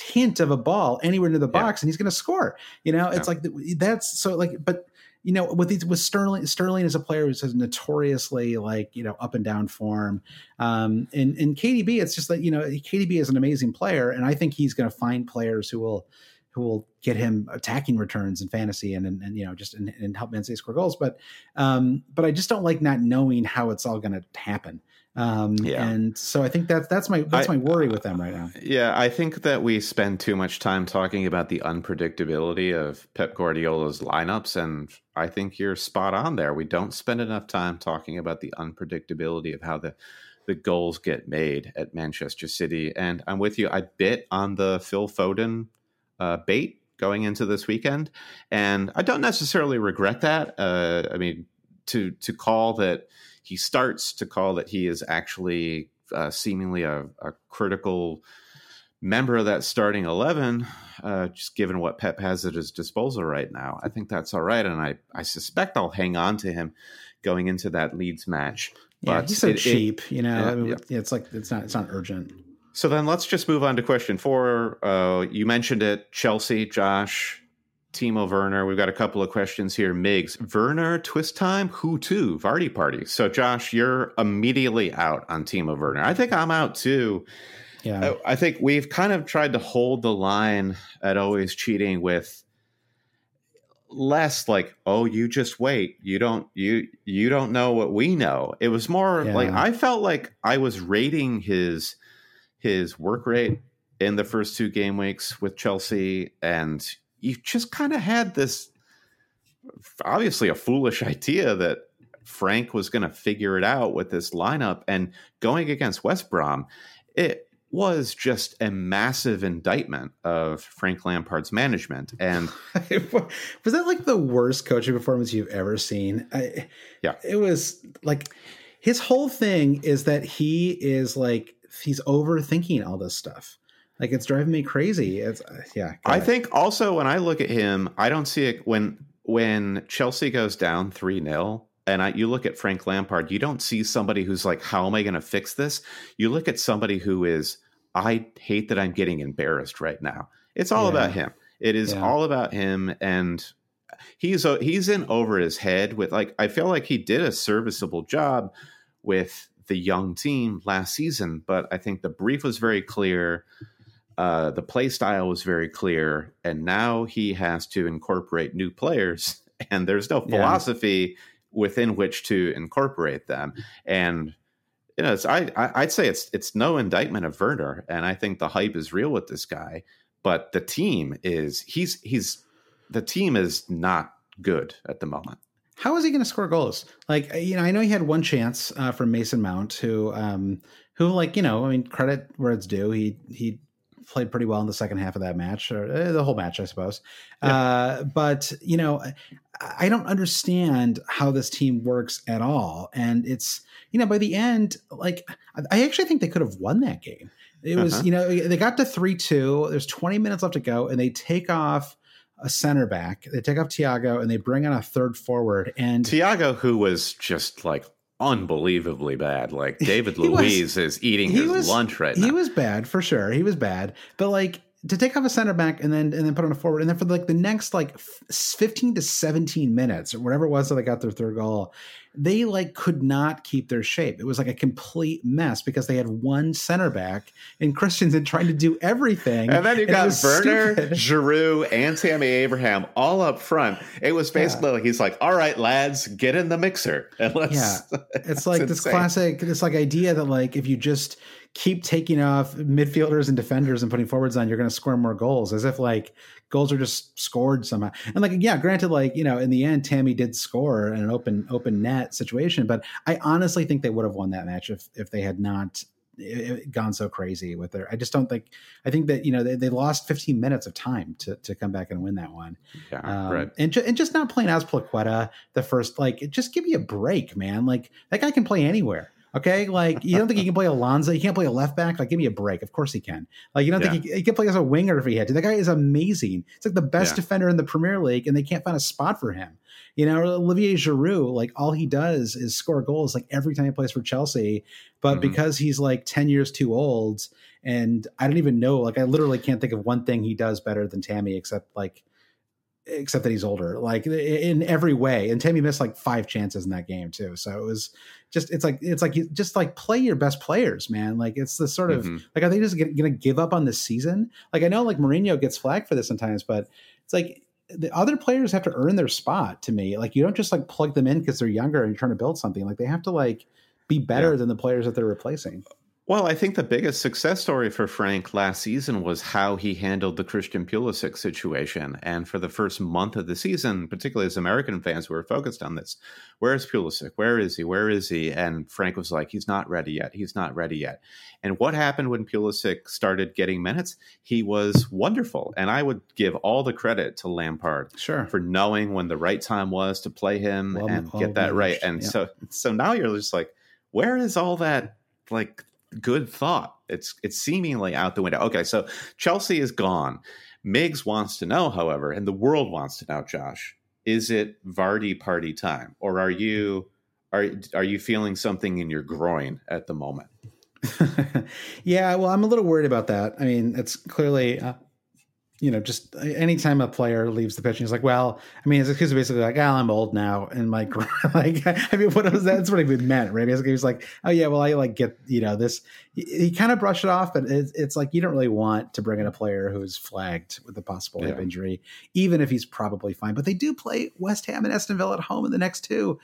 hint of a ball anywhere near the box yeah. and he's going to score. You know, it's yeah. like that's so like, but you know, with these with Sterling, Sterling is a player who's notoriously like you know up and down form. Um, and and K D B, it's just that you know K D B is an amazing player, and I think he's going to find players who will who will get him attacking returns in fantasy and and, and you know just and, and help Man City score goals. But um, but I just don't like not knowing how it's all going to happen. Um, yeah. And so I think that's, that's my, that's I, my worry with them right now. Yeah. I think that we spend too much time talking about the unpredictability of Pep Guardiola's lineups. And I think you're spot on there. We don't spend enough time talking about the unpredictability of how the, the goals get made at Manchester City. And I'm with you. I bit on the Phil Foden uh, bait going into this weekend. And I don't necessarily regret that. Uh, I mean, to, to call that, he starts to call that he is actually uh, seemingly a, a critical member of that starting eleven, uh, just given what Pep has at his disposal right now. I think that's all right. And I, I suspect I'll hang on to him going into that Leeds match. Yeah, but he's so it, cheap, it, you know, yeah, I mean, yeah. it's like, it's not, it's not urgent. So then let's just move on to question four. Uh, you mentioned it, Chelsea, Josh, Timo Werner. We've got a couple of questions here. Migs, Werner, twist time, who to? Vardy party. So, Josh, you're immediately out on Timo Werner. I think I'm out too. Yeah. I, I think we've kind of tried to hold the line at always cheating with less like, oh, you just wait. You don't you you don't know what we know. It was more yeah. like I felt like I was rating his his work rate in the first two game weeks with Chelsea, and you just kind of had this, obviously a foolish idea that Frank was going to figure it out with this lineup, and going against West Brom, it was just a massive indictment of Frank Lampard's management. And was that like the worst coaching performance you've ever seen? I, yeah, it was like his whole thing is that he is like, he's overthinking all this stuff. Like, it's driving me crazy. It's uh, yeah. I think also when I look at him, I don't see it when when Chelsea goes down three nil and I, you look at Frank Lampard, you don't see somebody who's like, how am I going to fix this? You look at somebody who is, I hate that I'm getting embarrassed right now. It's all yeah. about him. It is yeah. all about him. And he's he's in over his head with, like, I feel like he did a serviceable job with the young team last season, but I think the brief was very clear. Uh, the play style was very clear, and now he has to incorporate new players, and there's no philosophy yeah. within which to incorporate them. And you know, it's, I, I'd say it's it's no indictment of Werner, and I think the hype is real with this guy. But the team is he's he's the team is not good at the moment. How is he going to score goals? Like, you know, I know he had one chance uh, from Mason Mount, who um, who like you know, I mean, credit where it's due. He he. played pretty well in the second half of that match, or the whole match, I suppose. Yeah. Uh, but, you know, I don't understand how this team works at all. And it's, you know, by the end, like, I actually think they could have won that game. It was, uh-huh. you know, they got to three two. There's twenty minutes left to go, and they take off a center back. They take off Thiago, and they bring on a third forward. And Thiago, who was just like, unbelievably bad. Like David Luiz was, is eating his was, lunch right now. He was bad for sure. He was bad, but like to take off a center back and then and then put on a forward, and then for like the next like fifteen to seventeen minutes or whatever it was that they got their third goal, they like could not keep their shape. It was like a complete mess because they had one center back and Christensen trying to do everything. And then you got Werner, Giroud, and Tammy Abraham all up front. It was basically yeah. like he's like, all right, lads, get in the mixer. And let's, yeah. It's like this insane. classic, this like idea that like if you just keep taking off midfielders and defenders and putting forwards on, you're going to score more goals, as if like goals are just scored somehow. And like, yeah, granted, like, you know, in the end, Tammy did score in an open, open net situation, but I honestly think they would have won that match if, if they had not gone so crazy with their, I just don't think, I think that, you know, they, they lost fifteen minutes of time to, to come back and win that one. Yeah. Um, right. And, ju- and just not playing Azpilicueta the first, like, just give me a break, man. Like that guy can play anywhere. Okay, like you don't think he can play Alonso? He can't play a left back. Like, give me a break. Of course he can. Like, you don't yeah. think he, he can play as a winger if he had to. That guy is amazing. It's like the best yeah. defender in the Premier League, and they can't find a spot for him. You know, Olivier Giroud, like all he does is score goals like every time he plays for Chelsea. But mm-hmm. because he's like ten years too old, and I don't even know, like I literally can't think of one thing he does better than Tammy, except like, except that he's older, like in every way. And Tammy missed like five chances in that game too. So it was just, it's like, it's like, just like play your best players, man. Like it's the sort of mm-hmm. like, are they just going to give up on this season? Like I know like Mourinho gets flagged for this sometimes, but it's like, the other players have to earn their spot to me. Like you don't just like plug them in because they're younger and you're trying to build something. Like they have to like be better yeah. than the players that they're replacing. Well, I think the biggest success story for Frank last season was how he handled the Christian Pulisic situation. And for the first month of the season, particularly as American fans who were focused on this, where's Pulisic? Where is he? Where is he? And Frank was like, he's not ready yet. He's not ready yet. And what happened when Pulisic started getting minutes? He was wonderful. And I would give all the credit to Lampard sure. for knowing when the right time was to play him well, and get that right. And yeah. so, so now you're just like, where is all that, like, good thought? It's it's seemingly out the window. Okay, so Chelsea is gone. Miggs wants to know, however, and the world wants to know, Josh, is it Vardy party time, or are you are are you feeling something in your groin at the moment? Yeah, well, I'm a little worried about that. I mean, it's clearly. Uh, You know, just anytime a player leaves the pitch, and he's like, well, I mean, his excuse is basically like, oh, I'm old now. And like, like, I mean, what was that? That's what he meant, right? Basically, he was like, oh, yeah, well, I like get, you know, this. He, he kind of brushed it off, but it's, it's like you don't really want to bring in a player who's flagged with the possibility yeah. of injury, even if he's probably fine. But they do play West Ham and Aston Villa at home in the next two.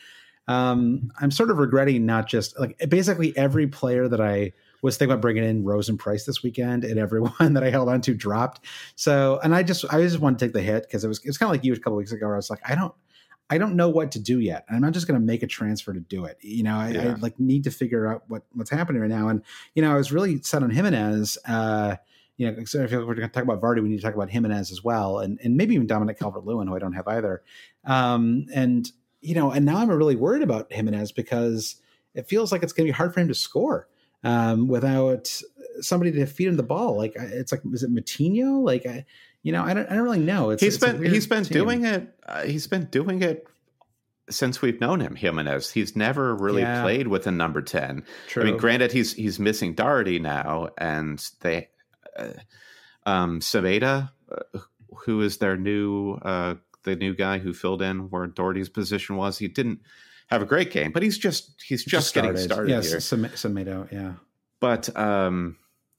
Um, I'm sort of regretting not just like basically every player that I was thinking about bringing in Rose and Price this weekend, and everyone that I held on to dropped. So, and I just, I just want to take the hit because it was, it's kind of like you a couple of weeks ago where I was like, I don't, I don't know what to do yet. I'm not just going to make a transfer to do it. You know, I, yeah. I like need to figure out what, what's happening right now. And, you know, I was really set on Jimenez, uh, you know, so if we're going to talk about Vardy, we need to talk about Jimenez as well. And, and maybe even Dominic Calvert-Lewin, who I don't have either. Um, and, you know, and now I'm really worried about Jimenez because it feels like it's going to be hard for him to score. Um, without somebody to feed him the ball. Like it's like, is it Matinho? Like, I, you know, I don't, I don't really know. It's, he's it's been, he's been team. doing it. Uh, he's been doing it since we've known him, Jimenez. He's never really yeah. played with a number ten. True. I mean, granted he's, he's missing Doherty now, and they, uh, um, Saveda, uh, who is their new, uh, the new guy who filled in where Doherty's position was. He didn't have a great game, but he's just he's just, just getting started yes, here. Semedo, yeah. But um,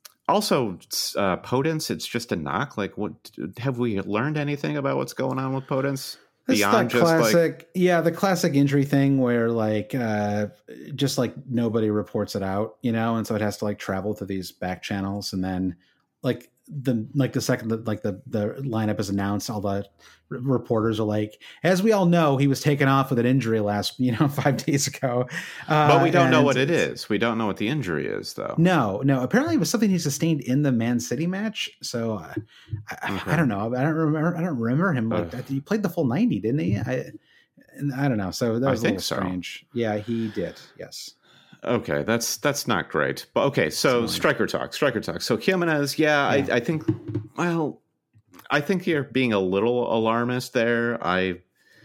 also uh, Podence, it's just a knock. Like, what have we learned anything about what's going on with Podence? It's beyond just classic, like, yeah, the classic injury thing where like uh, just like nobody reports it out, you know, and so it has to like travel through these back channels, and then like the like the second that like the the lineup is announced, all the r- reporters are like, as we all know, he was taken off with an injury last you know five days ago, uh, but we don't know what it is. We don't know what the injury is, though. No, no. Apparently, it was something he sustained in the Man City match. So uh, I, okay. I, I don't know. I don't remember. I don't remember him. Like, uh, he played the full ninety, didn't he? I I don't know. So that was I a think little so. strange. Yeah, he did. Yes. Okay, that's that's not great. But okay, so striker talk, striker talk. So Jimenez, yeah, yeah. I, I think, well, I think you're being a little alarmist there. I,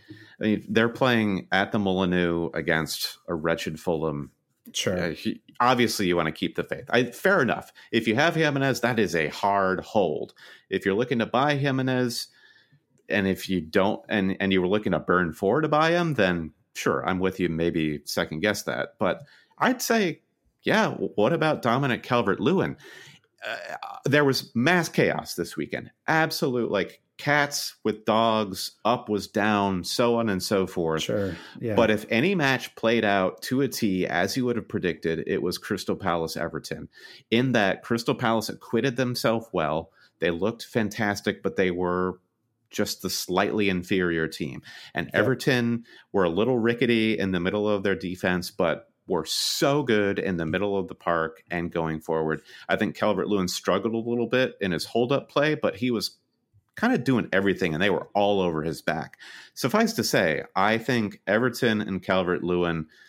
I mean, they're playing at the Molineux against a wretched Fulham. Sure. Uh, he, obviously, you want to keep the faith. I, fair enough. If you have Jimenez, that is a hard hold. If you're looking to buy Jimenez, and if you don't, and and you were looking to burn four to buy him, then sure, I'm with you. Maybe second guess that, but I'd say, yeah, what about Dominic Calvert-Lewin? Uh, there was mass chaos this weekend. Absolute, like cats with dogs, up was down, so on and so forth. Sure. Yeah. But if any match played out to a T, as you would have predicted, it was Crystal Palace Everton. In that Crystal Palace acquitted themselves well. They looked fantastic, but they were just the slightly inferior team. And yep. Everton were a little rickety in the middle of their defense, but were so good in the middle of the park and going forward. I think Calvert-Lewin struggled a little bit in his hold-up play, but he was kind of doing everything, and they were all over his back. Suffice to say, I think Everton and Calvert-Lewin,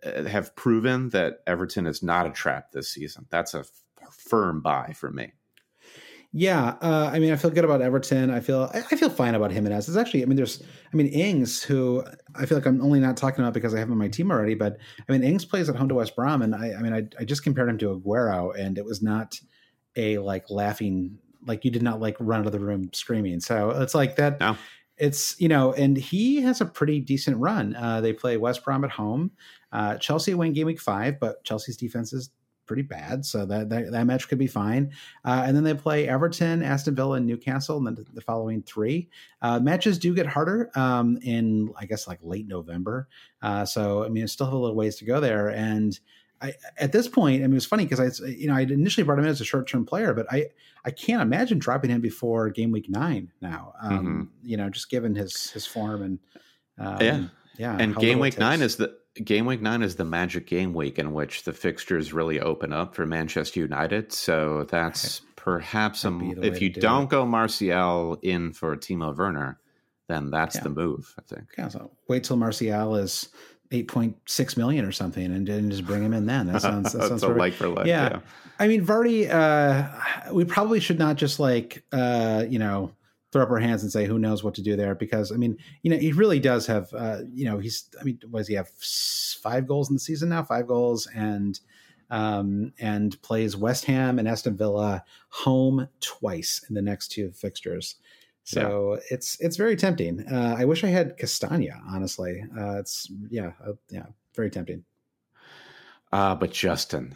have proven that Everton is not a trap this season. That's a f- firm buy for me. Yeah, uh, I mean, I feel good about Everton. I feel I, I feel fine about him and us. It's actually, I mean, there's, I mean, Ings, who I feel like I'm only not talking about because I have him on my team already. But I mean, Ings plays at home to West Brom, and I, I mean, I, I just compared him to Aguero, and it was not a like laughing, like you did not like run out of the room screaming. So it's like that. No. It's, you know, and he has a pretty decent run. Uh, they play West Brom at home. Uh, Chelsea win game week five, but Chelsea's defense is pretty bad, so that, that that match could be fine. Uh, and then they play Everton, Aston Villa, and Newcastle, and then the following three uh, matches do get harder um, in, I guess, like late November. Uh, so I mean, I still have a little ways to go there. And I, at this point, I mean, it was funny because I, you know, I initially brought him in as a short-term player, but I I can't imagine dropping him before game week nine now. Um, mm-hmm. You know, just given his his form and um, yeah, yeah, and game week nine is the. Game week nine is the magic game week in which the fixtures really open up for Manchester United. So that's okay. perhaps a, if you do don't it. go Martial in for Timo Werner, then that's yeah. the move, I think. Yeah, so wait till Martial is eight point six million or something and then just bring him in then. That sounds, that sounds a like for like. Yeah. yeah. I mean, Vardy, uh, we probably should not just like, uh, you know, throw up our hands and say, who knows what to do there? Because I mean, you know, he really does have, uh, you know, he's, I mean, what does he have? Five goals in the season now, five goals and, um, and plays West Ham and Aston Villa home twice in the next two fixtures. So yeah. it's, it's very tempting. Uh, I wish I had Castagna, honestly. Uh, it's yeah. Uh, yeah. Very tempting. Uh, but Justin,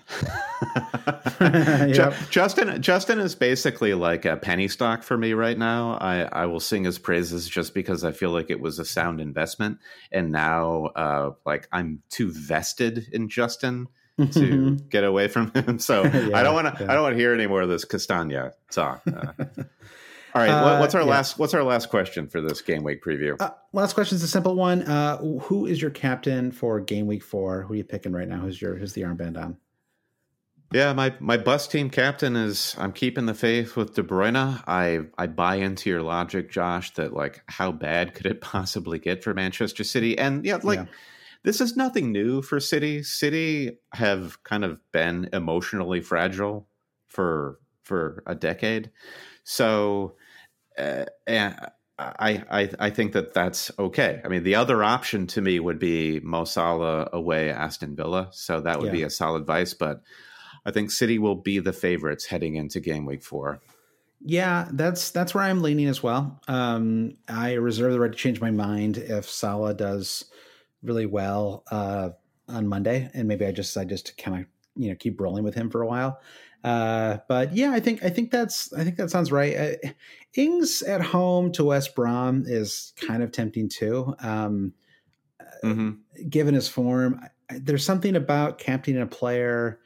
yep. Justin, Justin is basically like a penny stock for me right now. I, I will sing his praises just because I feel like it was a sound investment. And now, uh, like I'm too vested in Justin to get away from him. So yeah, I don't want to, yeah. I don't want to hear any more of this Castagna talk. Uh, All right, uh, what's our yeah. last? What's our last question for this game week preview? Uh, last question is a simple one. Uh, who is your captain for game week four? Who are you picking right now? Who's your who's the armband on? Yeah, my my bus team captain is. I'm keeping the faith with De Bruyne. I I buy into your logic, Josh, that like how bad could it possibly get for Manchester City? And yeah, like yeah. this is nothing new for City. City have kind of been emotionally fragile for for a decade, so. Uh, and I, I I think that that's okay. I mean, the other option to me would be Mo Salah away Aston Villa, so that would yeah. be a solid vice. But I think City will be the favorites heading into game week four. Yeah, that's that's where I'm leaning as well. Um, I reserve the right to change my mind if Salah does really well uh, on Monday, and maybe I just decide just to kind of you know keep rolling with him for a while. Uh, but yeah, I think I think that's I think that sounds right. Uh, Ings at home to West Brom is kind of tempting too. Um, mm-hmm. Given his form, I, there's something about captaining a player.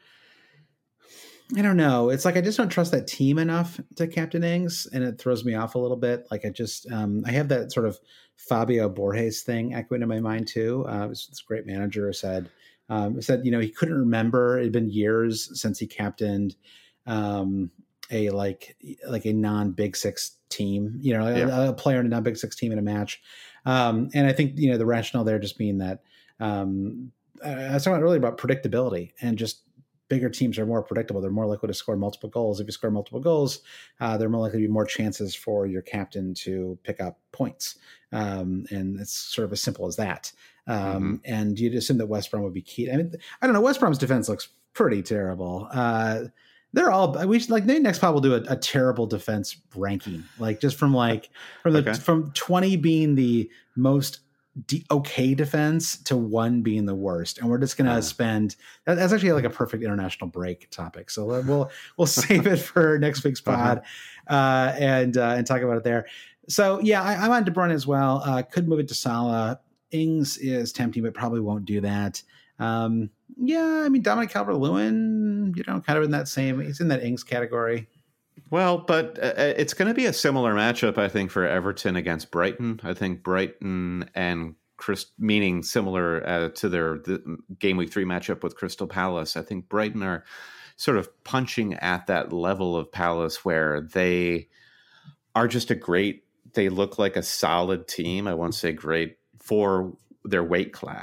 I don't know. It's like I just don't trust that team enough to captain Ings, and it throws me off a little bit. Like I just um, I have that sort of Fabio Borges thing echoing in my mind too. Uh, this, this great manager said. Um, said, you know, he couldn't remember. It had been years since he captained um, a like like a non Big Six team, you know, yeah. a, a player in a non Big Six team in a match. Um, and I think, you know, the rationale there just being that um, I was talking earlier about predictability and just bigger teams are more predictable. They're more likely to score multiple goals. If you score multiple goals, uh, there are more likely to be more chances for your captain to pick up points. Um, and it's sort of as simple as that. Um, mm-hmm. And you'd assume that West Brom would be key. I mean, I don't know. West Brom's defense looks pretty terrible. Uh, they're all, we should like next pod we'll do a, a terrible defense ranking, like just from like, from the, okay. from twenty being the most D- okay defense to one being the worst, and we're just gonna uh, spend that, that's actually like a perfect international break topic, so we'll we'll save it for next week's pod uh-huh. uh and uh and talk about it there. So yeah, I, I'm on De Bruyne as well. Uh could move it to Salah. Ings is tempting but probably won't do that. Um yeah, I mean Dominic Calvert-Lewin, you know, kind of in that same, he's in that Ings category. Well, but uh, it's going to be a similar matchup, I think, for Everton against Brighton. I think Brighton and Chris, meaning similar uh, to their the game week three matchup with Crystal Palace. I think Brighton are sort of punching at that level of Palace where they are just a great, they look like a solid team. I won't say great for their weight class.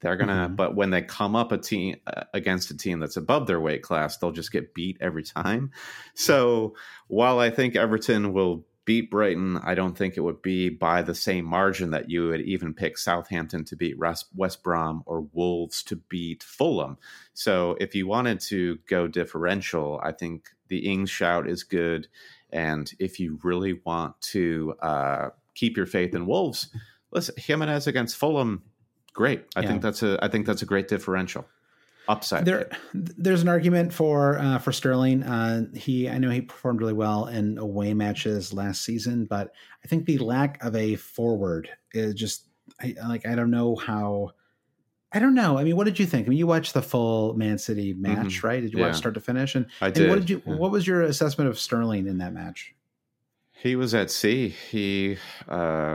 They're going to, Mm-hmm. but when they come up a team uh, against a team that's above their weight class, they'll just get beat every time. So while I think Everton will beat Brighton, I don't think it would be by the same margin that you would even pick Southampton to beat West Brom or Wolves to beat Fulham. So if you wanted to go differential, I think the Ings shout is good. And if you really want to uh, keep your faith in Wolves, listen, Jimenez against Fulham, great. I yeah. think that's a I think that's a great differential. Upside. There, there's an argument for uh, for Sterling. Uh, he, I know he performed really well in away matches last season, but I think the lack of a forward is just I, like I don't know how. I don't know. I mean, what did you think? I mean, you watched the full Man City match, mm-hmm. right? Did you yeah. watch start to finish? And I and did. What did you? Yeah. What was your assessment of Sterling in that match? He was at sea. He. Uh,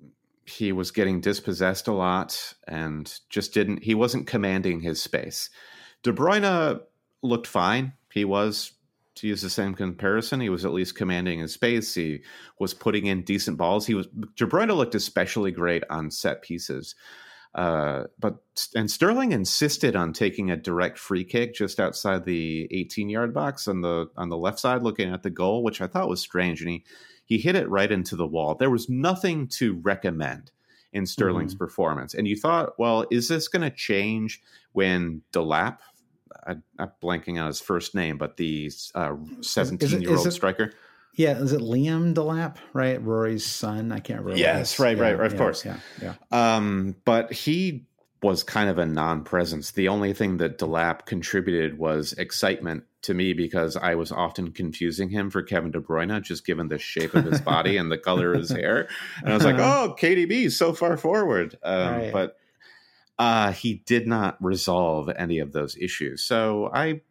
He was getting dispossessed a lot and just didn't, he wasn't commanding his space. De Bruyne looked fine. He was, to use the same comparison, he was at least commanding his space. He was putting in decent balls. He was, De Bruyne looked especially great on set pieces. Uh, but, and Sterling insisted on taking a direct free kick just outside the eighteen yard box on the, on the left side, looking at the goal, which I thought was strange. And he, He hit it right into the wall. There was nothing to recommend in Sterling's mm-hmm. performance. And you thought, well, is this going to change when Delap, I, I'm blanking on his first name, but the uh, seventeen-year-old striker? Yeah, is it Liam Delap, right? Rory's son? I can't remember. Yes, right, yeah, right, right, of yeah, course. Yeah, yeah. Um, but he was kind of a non-presence. The only thing that Delap contributed was excitement to me because I was often confusing him for Kevin De Bruyne, just given the shape of his body and the color of his hair. And I was like, oh, K D B is so far forward. Um, right. But uh, he did not resolve any of those issues. So I,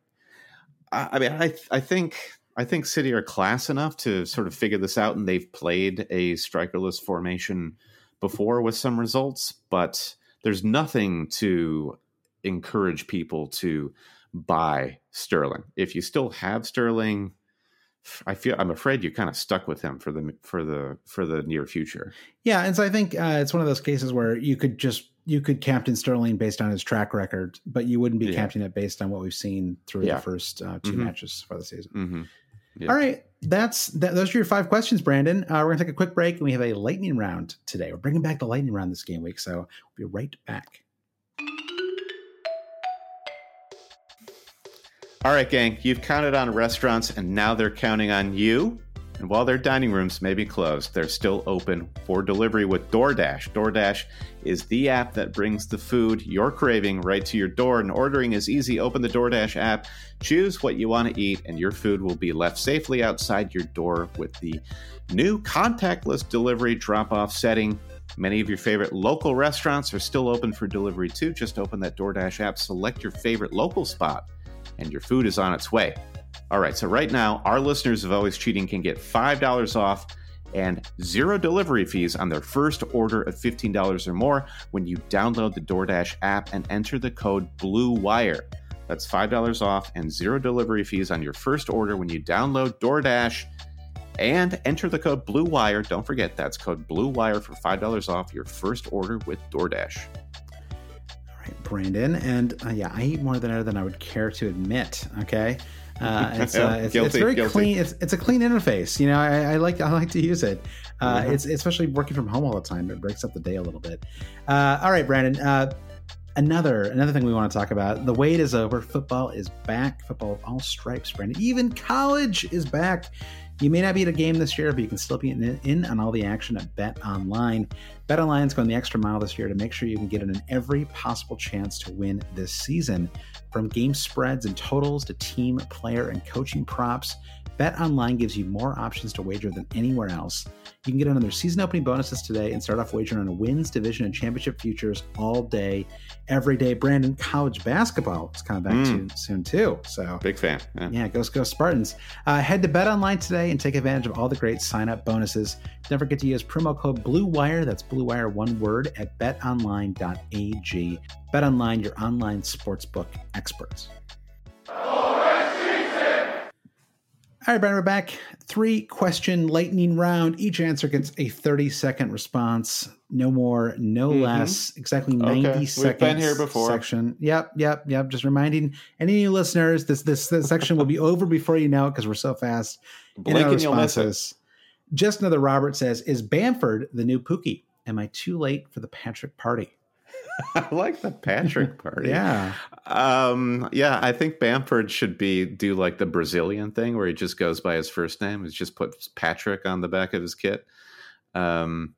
I, I mean, I, I think, I think City are class enough to sort of figure this out, and they've played a strikerless formation before with some results, but there's nothing to encourage people to buy Sterling. If you still have Sterling, I feel I'm afraid you're kind of stuck with him for the for the for the near future. Yeah, and so I think uh, it's one of those cases where you could just you could captain Sterling based on his track record, but you wouldn't be yeah. captaining it based on what we've seen through yeah. the first uh, two mm-hmm. matches for the season. Mm-hmm. Yeah. All right, that's that, those are your five questions, Brandon. Uh, we're gonna take a quick break, and we have a lightning round today. We're bringing back the lightning round this game week, so we'll be right back. All right, gang, you've counted on restaurants, and now they're counting on you. And while their dining rooms may be closed, they're still open for delivery with DoorDash. DoorDash is the app that brings the food you're craving right to your door, and ordering is easy. Open the DoorDash app, choose what you want to eat, and your food will be left safely outside your door with the new contactless delivery drop-off setting. Many of your favorite local restaurants are still open for delivery too. Just open that DoorDash app, select your favorite local spot, and your food is on its way. All right, so right now, our listeners of Always Cheating can get five dollars off and zero delivery fees on their first order of fifteen dollars or more when you download the DoorDash app and enter the code BLUEWIRE. That's five dollars off and zero delivery fees on your first order when you download DoorDash and enter the code BLUEWIRE. Don't forget, that's code BLUEWIRE for five dollars off your first order with DoorDash. Brandon, and uh, yeah, I eat more than I, than I would care to admit. Okay, uh, it's, uh, it's, guilty, it's very guilty. clean. It's it's a clean interface. You know, I, I like I like to use it. Uh, mm-hmm. It's especially working from home all the time. It breaks up the day a little bit. Uh, all right, Brandon. Uh, another another thing we want to talk about. The wait is over. Football is back. Football of all stripes, Brandon. Even college is back. You may not be at a game this year, but you can still be in, in on all the action at BetOnline. BetOnline is going the extra mile this year to make sure you can get in every possible chance to win this season. From game spreads and totals to team, player, and coaching props, BetOnline gives you more options to wager than anywhere else. You can get in on their season opening bonuses today and start off wagering on wins, division, and championship futures all day, every day. Brandon, college basketball is coming back mm. too, soon too. So big fan. Yeah, yeah go, go Spartans. Uh, head to BetOnline today and take advantage of all the great sign-up bonuses. Don't forget to use promo code BLUEWIRE. That's BLUEWIRE, one word, at bet online dot a g. BetOnline, your online sportsbook experts. All right, Brian, we're back. Three question lightning round. Each answer gets a thirty second response. No more, no mm-hmm. less. Exactly ninety okay. seconds. We've been here before. Section. Yep, yep, yep. Just reminding any new listeners, this this, this section will be over before you know it because we're so fast Blink in our and you'll miss responses. It. Just another Robert says, is Bamford the new Pookie? Am I too late for the Patrick party? I like the Patrick party. yeah. Um, yeah, I think Bamford should be do like the Brazilian thing where he just goes by his first name. He just puts Patrick on the back of his kit. Um,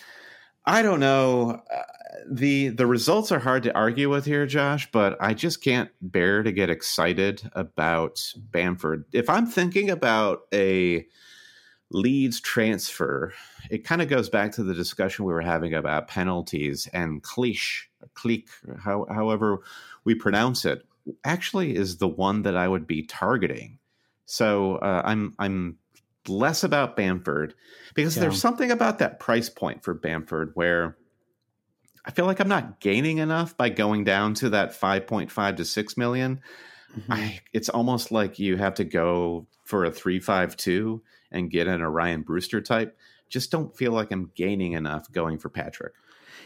I don't know. Uh, the the results are hard to argue with here, Josh, but I just can't bear to get excited about Bamford. If I'm thinking about a Leeds transfer, it kind of goes back to the discussion we were having about penalties, and Cleach, Cleach, how, however we pronounce it, actually is the one that I would be targeting. So uh, I'm I'm less about Bamford because yeah. there's something about that price point for Bamford where I feel like I'm not gaining enough by going down to that five point five to six million. Mm-hmm. I, it's almost like you have to go for a three five two and get an Ryan Brewster type. Just don't feel like I'm gaining enough going for Patrick.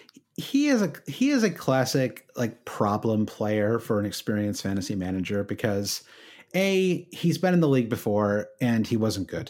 He is a he is a classic like problem player for an experienced fantasy manager because A, he's been in the league before and he wasn't good.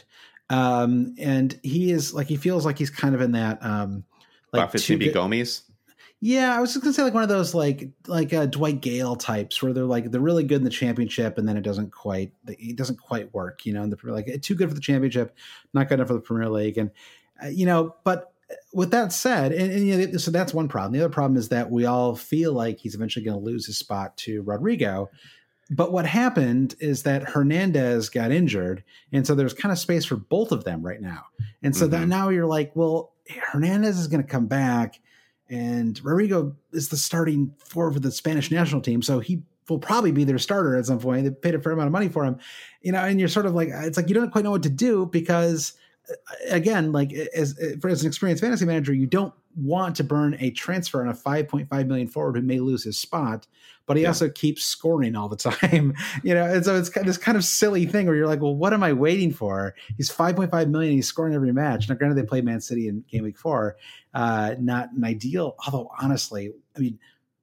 Um, and he is like he feels like he's kind of in that um like Buffett B. Gomes. Yeah, I was just gonna say like one of those like like uh, Dwight Gale types where they're like they're really good in the championship and then it doesn't quite it doesn't quite work, you know. In the like too good for the championship, not good enough for the Premier League, and uh, you know. But with that said, and, and you know, so that's one problem. The other problem is that we all feel like he's eventually going to lose his spot to Rodrigo. But what happened is that Hernandez got injured, and so there's kind of space for both of them right now. And so mm-hmm. that now you're like, well, Hernandez is going to come back. And Rodrigo is the starting forward for the Spanish national team, so he will probably be their starter at some point. They paid a fair amount of money for him, you know. And you're sort of like, it's like you don't quite know what to do because, again, like as as an experienced fantasy manager, you don't want to burn a transfer on a five point five million forward who may lose his spot, but he yeah. also keeps scoring all the time, you know. And so it's kind of this kind of silly thing where you're like, well, what am I waiting for? He's five point five million. He's scoring every match. Now, granted, they played Man City in game week four, uh, not an ideal. Although honestly, I mean,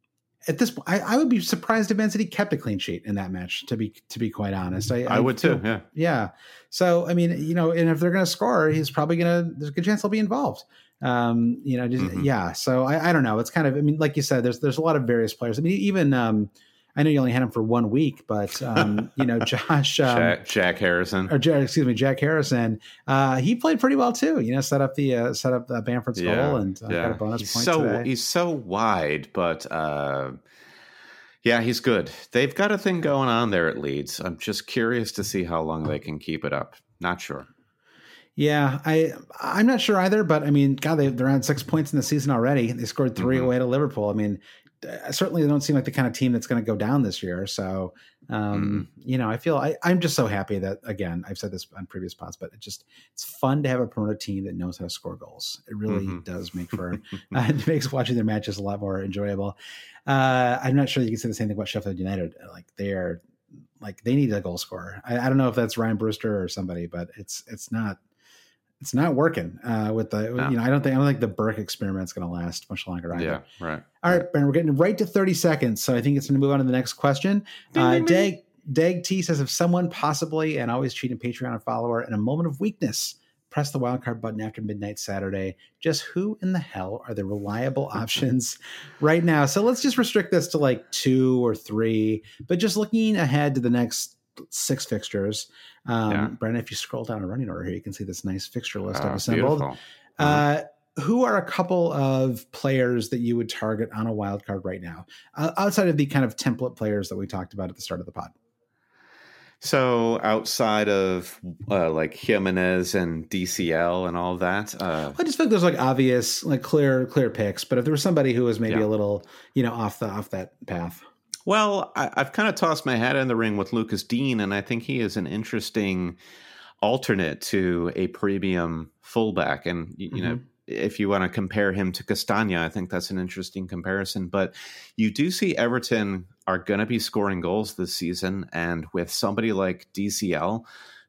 at this point, I, I would be surprised if Man City kept a clean sheet in that match. To be to be quite honest, I, I, I would feel, too. Yeah, yeah. So I mean, you know, and if they're going to score, he's probably going to. There's a good chance he'll be involved. Um, you know, just, mm-hmm. yeah. So I, I don't know. It's kind of, I mean, like you said, there's, there's a lot of various players. I mean, even, um, I know you only had him for one week, but, um, you know, Josh, um, Jack, Jack Harrison or Jack, excuse me, Jack Harrison, uh, he played pretty well too, you know, set up the, uh, set up uh, Bamford's yeah, goal and uh, yeah. got a bonus he's point so, today. He's so wide, but, uh, yeah, he's good. They've got a thing going on there at Leeds. I'm just curious to see how long they can keep it up. Not sure. Yeah, I I'm not sure either, but I mean, God, they, they're on six points in the season already. They scored three mm-hmm. away to Liverpool. I mean, uh, certainly they don't seem like the kind of team that's going to go down this year. So, um, mm. you know, I feel I, I'm just so happy that, again, I've said this on previous pods, but it just it's fun to have a promoted team that knows how to score goals. It really mm-hmm. does make for uh, it makes watching their matches a lot more enjoyable. Uh, I'm not sure you can say the same thing about Sheffield United. Like they are, like they need a goal scorer. I, I don't know if that's Ryan Brewster or somebody, but it's it's not. It's not working uh, with the, no. you know, I don't think, I don't think the Burke experiment's going to last much longer either. Yeah, right. All right, Ben, we're getting right to thirty seconds. So I think it's going to move on to the next question. Uh, Dag, Dag T says, if someone possibly, and always cheating Patreon follower in a moment of weakness, press the wildcard button after midnight Saturday, just who in the hell are the reliable options right now? So let's just restrict this to like two or three, but just looking ahead to the next six fixtures. Um, yeah. Brandon, if you scroll down a running order here, you can see this nice fixture list oh, I've assembled. Mm-hmm. Uh, who are a couple of players that you would target on a wild card right now, uh, outside of the kind of template players that we talked about at the start of the pod? So outside of uh, like Jimenez and D C L and all that, uh, I just feel like there's like obvious, like clear, clear picks. But if there was somebody who was maybe yeah. a little, you know, off the off that path. Well, I, I've kind of tossed my hat in the ring with Lucas Dean, and I think he is an interesting alternate to a premium fullback. And, you, mm-hmm. you know, if you want to compare him to Castagna, I think that's an interesting comparison. But you do see Everton are going to be scoring goals this season. And with somebody like D C L,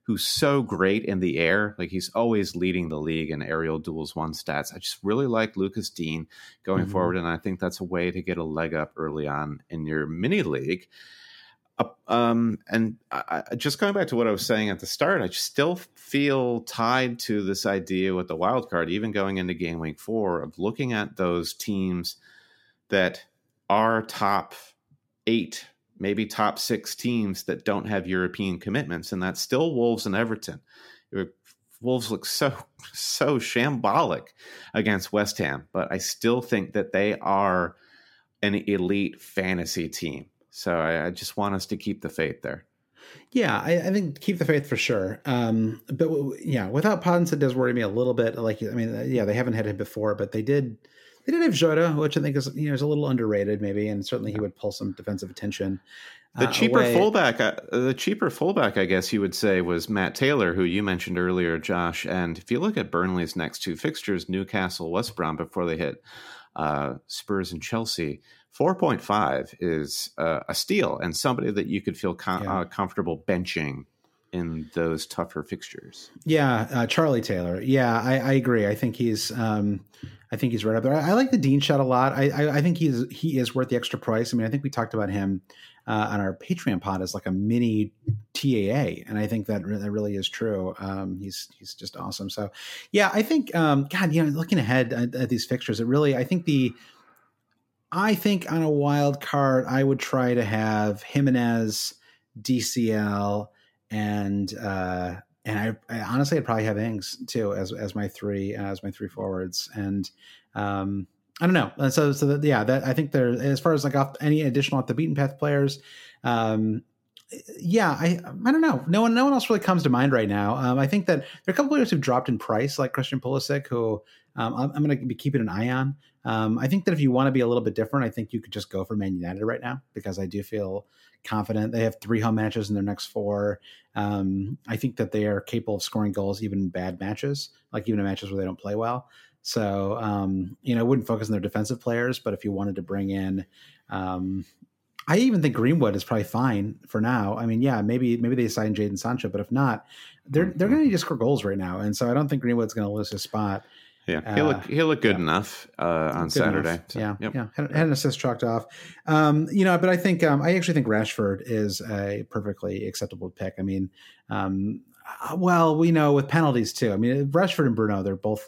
who's so great in the air. Like he's always leading the league in aerial duels one stats. I just really like Lucas Dean going mm-hmm. forward, and I think that's a way to get a leg up early on in your mini league. Uh, um, and I, I, just going back to what I was saying at the start, I still feel tied to this idea with the wild card, even going into game week four, of looking at those teams that are top eight, maybe top six teams that don't have European commitments, and that's still Wolves and Everton. Wolves look so, so shambolic against West Ham, but I still think that they are an elite fantasy team. So I, I just want us to keep the faith there. Yeah, I, I think keep the faith for sure. Um, but yeah, without Podence, it does worry me a little bit. Like, I mean, yeah, they haven't had him before, but they did. They did have Jota, which I think is you know is a little underrated, maybe, and certainly he would pull some defensive attention. The uh, cheaper away. fullback, uh, the cheaper fullback, I guess you would say, was Matt Taylor, who you mentioned earlier, Josh. And if you look at Burnley's next two fixtures, Newcastle, West Brom, before they hit uh, Spurs and Chelsea, four point five is uh, a steal and somebody that you could feel com- yeah. uh, comfortable benching in those tougher fixtures. Yeah, uh, Charlie Taylor. Yeah, I, I agree. I think he's, um, I think he's right up there. I, I like the Dean shot a lot. I, I, I think he's he is worth the extra price. I mean, I think we talked about him uh, on our Patreon pod as like a mini T A A, and I think that that really is true. Um, he's he's just awesome. So, yeah, I think, um, God, you know, looking ahead at, at these fixtures, it really, I think the. I think on a wild card, I would try to have Jimenez, D C L, and uh, and I, I honestly I'd probably have Ings too as as my three as my three forwards. And um, I don't know. And so so that, yeah, that I think there as far as like off any additional off the beaten path players. Um, yeah, I I don't know. No one no one else really comes to mind right now. Um, I think that there are a couple players who've dropped in price, like Christian Pulisic, who um, I'm, I'm going to be keeping an eye on. Um, I think that if you want to be a little bit different, I think you could just go for Man United right now, because I do feel confident. They have three home matches in their next four. Um, I think that they are capable of scoring goals even in bad matches, like even in matches where they don't play well. So, um, you know, I wouldn't focus on their defensive players, but if you wanted to bring in, um, I even think Greenwood is probably fine for now. I mean, yeah, maybe maybe they sign Jadon Sancho, but if not, they're they're going to need to score goals right now, and so I don't think Greenwood's going to lose his spot. Yeah, he'll look he'll look good yeah. enough uh, on good Saturday. So, yeah, yep. yeah, had, had an assist chalked off. Um, you know, but I think um, I actually think Rashford is a perfectly acceptable pick. I mean, um, well, we know with penalties too. I mean, Rashford and Bruno, they're both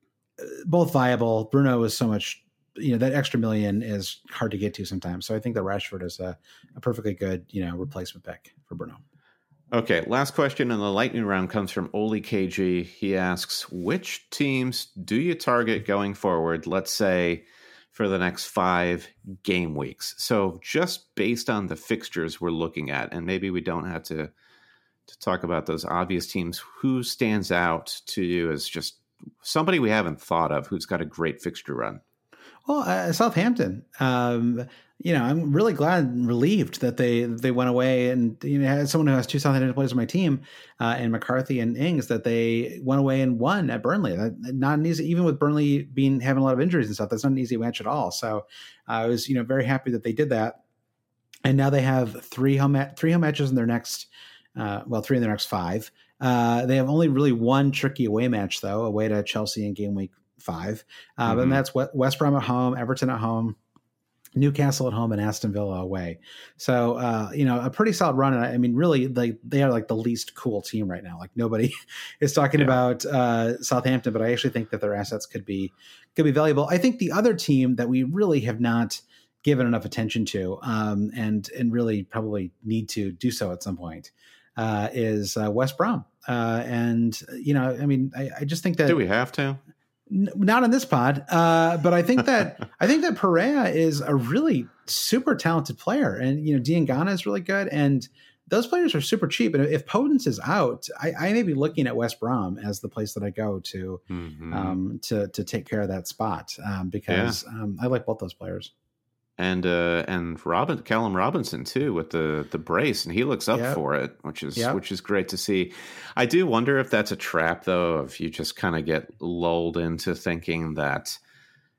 both viable. Bruno is so much. You know, that extra million is hard to get to sometimes. So I think that Rashford is a, a perfectly good, you know, replacement pick for Bruno. Okay, last question in the lightning round comes from Oli K G. He asks, which teams do you target going forward, let's say, for the next five game weeks? So just based on the fixtures we're looking at, and maybe we don't have to, to talk about those obvious teams, who stands out to you as just somebody we haven't thought of who's got a great fixture run? Well, uh, Southampton, um, you know, I'm really glad and relieved that they they went away, and you know, as someone who has two Southampton players on my team, uh, and McCarthy and Ings, that they went away and won at Burnley. That, not an easy, even with Burnley being having a lot of injuries and stuff. That's not an easy match at all. So uh, I was, you know, very happy that they did that, and now they have three home three home matches in their next, uh, well, three in their next five. Uh, they have only really one tricky away match though, away to Chelsea in game week five. Uh, mm-hmm. And that's West Brom at home, Everton at home, Newcastle at home, and Aston Villa away. So, uh, you know, a pretty solid run. And I mean, really, like they are like the least cool team right now. Like nobody is talking yeah. about uh, Southampton, but I actually think that their assets could be could be valuable. I think the other team that we really have not given enough attention to, um, and and really probably need to do so at some point, uh, is uh, West Brom. Uh, and you know, I mean, I, I just think that do we have to? Not on this pod, uh, but I think that I think that Pereira is a really super talented player, and you know Diangana is really good, and those players are super cheap. And if Podence is out, I, I may be looking at West Brom as the place that I go to mm-hmm. um, to to take care of that spot um, because yeah. um, I like both those players. And uh, and Robin Callum Robinson too with the, the brace, and he looks up yep. for it, which is yep. which is great to see. I do wonder if that's a trap though, if you just kind of get lulled into thinking that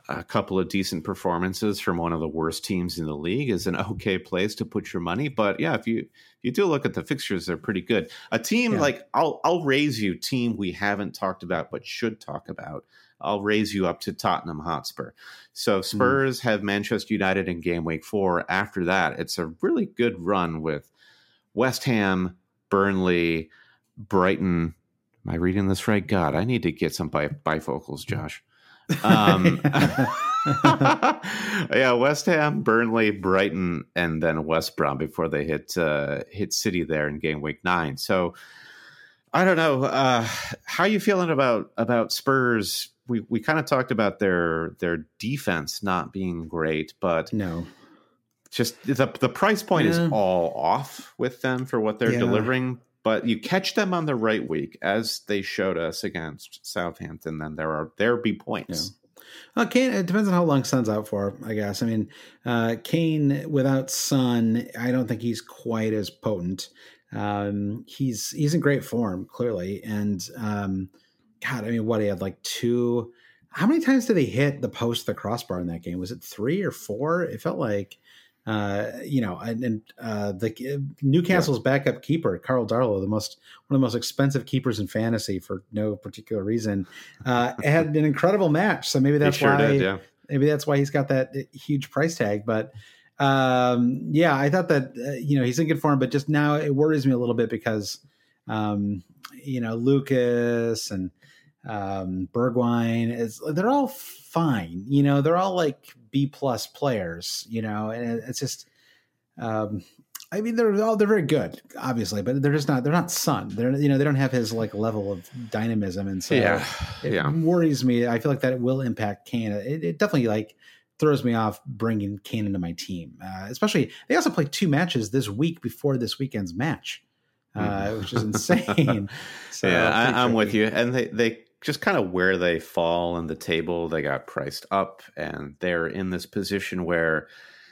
a couple of decent performances from one of the worst teams in the league is an okay place to put your money. But yeah, if you if you do look at the fixtures, they're pretty good. A team yeah. like I'll I'll raise you team we haven't talked about but should talk about. I'll raise you up to Tottenham Hotspur. So Spurs mm. have Manchester United in game week four. After that, it's a really good run with West Ham, Burnley, Brighton. Am I reading this right? God, I need to get some bi- bifocals, Josh. Um, yeah, West Ham, Burnley, Brighton, and then West Brom before they hit uh, hit City there in game week nine. So I don't know. Uh, how are you feeling about about Spurs? We we kind of talked about their their defense not being great, but no, just the the price point yeah. is all off with them for what they're yeah. delivering. But you catch them on the right week, as they showed us against Southampton, then there are there be points. Yeah. Well, Kane, it depends on how long Son's out for, I guess. I mean, uh, Kane without Son, I don't think he's quite as potent. Um, he's he's in great form, clearly. And, um, God, I mean, what, he had like two – how many times did he hit the post, the crossbar in that game? Was it three or four? It felt like – Uh, you know, and, and uh, the Newcastle's yeah. backup keeper, Carl Darlow, the most one of the most expensive keepers in fantasy for no particular reason, uh, had an incredible match. So maybe that's sure why did, yeah. maybe that's why he's got that huge price tag. But um, yeah, I thought that uh, you know he's in good form, but just now it worries me a little bit because um, you know Lucas and um, Bergwijn is they're all fine. You know, they're all like B plus players, you know, and it's just, um, I mean, they're all, they're very good, obviously, but they're just not, they're not Son. They're, you know, they don't have his like level of dynamism. And so yeah. it yeah. worries me. I feel like that it will impact Kane. It, it definitely like throws me off bringing Kane into my team, uh, especially they also play two matches this week before this weekend's match, uh, which is insane. So yeah, I, I'm with you. And they, they, just kind of where they fall in the table, they got priced up and they're in this position where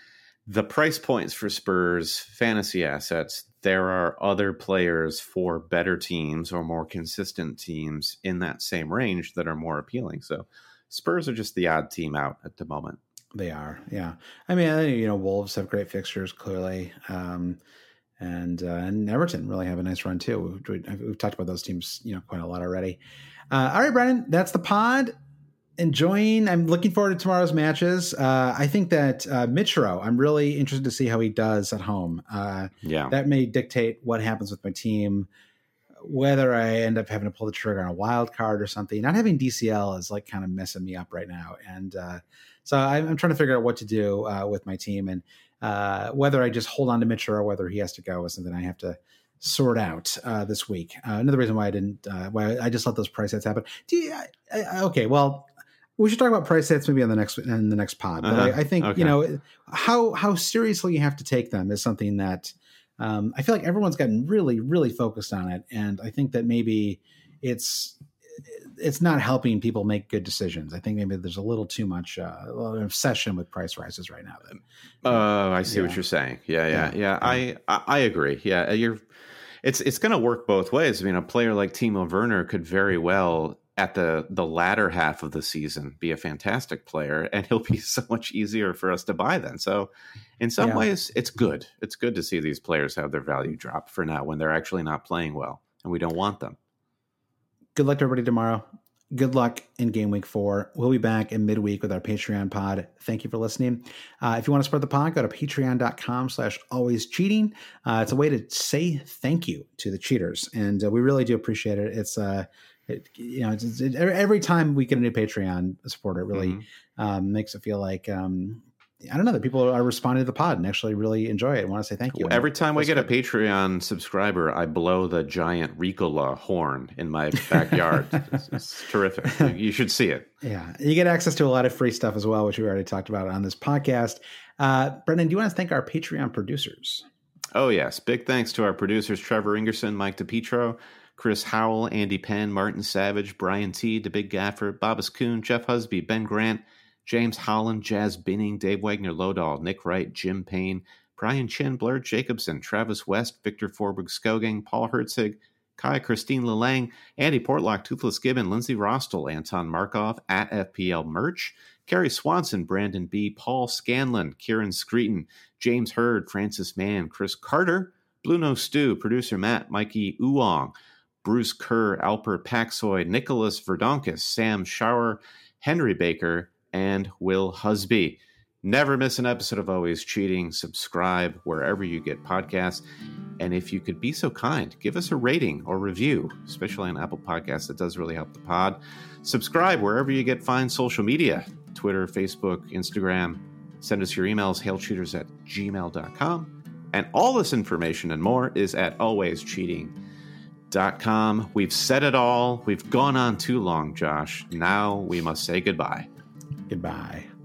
the price points for Spurs fantasy assets, there are other players for better teams or more consistent teams in that same range that are more appealing. So Spurs are just the odd team out at the moment. They are. Yeah. I mean, I think, you know, Wolves have great fixtures clearly. Um, and, uh, and Everton really have a nice run too. We've, we've talked about those teams, you know, quite a lot already. Uh, all right, Brennan, that's the pod. Enjoying. I'm looking forward to tomorrow's matches. Uh, I think that uh, Mitchell, I'm really interested to see how he does at home. Uh, yeah, that may dictate what happens with my team, whether I end up having to pull the trigger on a wild card or something. Not having D C L is like kind of messing me up right now, and uh, so I'm, I'm trying to figure out what to do uh, with my team and uh, whether I just hold on to Mitchell or whether he has to go is something I have to sort out uh, this week. Uh, another reason why I didn't, uh, why I just let those price hits happen. Do you, I, I, okay, well, we should talk about price hits maybe on the next in the next pod. But uh-huh. I, I think okay. you know how how seriously you have to take them is something that um, I feel like everyone's gotten really really focused on it, and I think that maybe it's it's not helping people make good decisions. I think maybe there's a little too much uh, a little obsession with price rises right now. Oh, uh, I see yeah. what you're saying. Yeah, yeah, yeah. yeah. I, I I agree. Yeah, you're. It's it's going to work both ways. I mean, a player like Timo Werner could very well, at the, the latter half of the season, be a fantastic player, and he'll be so much easier for us to buy then. So in some yeah. ways, it's good. It's good to see these players have their value drop for now when they're actually not playing well, and we don't want them. Good luck to everybody tomorrow. Good luck in game week four. We'll be back in midweek with our Patreon pod. Thank you for listening. Uh, if you want to support the pod, go to patreon.com slash always cheating. Uh, it's a way to say thank you to the cheaters. And uh, we really do appreciate it. It's, uh, it, you know, it's, it, every time we get a new Patreon supporter, it really mm-hmm. um, makes it feel like, um, I don't know, that people are responding to the pod and actually really enjoy it and want to say thank you. Every time we get a Patreon subscriber, I blow the giant Ricola horn in my backyard. it's, it's terrific. You should see it. Yeah. You get access to a lot of free stuff as well, which we already talked about on this podcast. Uh, Brendan, do you want to thank our Patreon producers? Oh, yes. Big thanks to our producers, Trevor Ingerson, Mike DePietro, Chris Howell, Andy Penn, Martin Savage, Brian T., The Big Gaffer, Babas Kuhn, Jeff Husby, Ben Grant, James Holland, Jazz Binning, Dave Wagner Lodahl, Nick Wright, Jim Payne, Brian Chin, Blair Jacobson, Travis West, Victor Forberg Skogang, Paul Herzig, Kai Christine Lelang, Andy Portlock, Toothless Gibbon, Lindsay Rostel, Anton Markov, at F P L Merch, Carrie Swanson, Brandon B., Paul Scanlon, Kieran Screeton, James Hurd, Francis Mann, Chris Carter, Blue Nose Stew, producer Matt, Mikey Uong, Bruce Kerr, Alper Paxoy, Nicholas Verdonkis, Sam Shower, Henry Baker, and Will Husby. Never miss an episode of Always Cheating. Subscribe wherever you get podcasts. And if you could be so kind, give us a rating or review, especially on Apple Podcasts. That does really help the pod. Subscribe wherever you get fine social media, Twitter, Facebook, Instagram. Send us your emails, hailcheaters at gmail dot com. And all this information and more is at always cheating dot com. We've said it all. We've gone on too long, Josh. Now we must say goodbye. Goodbye.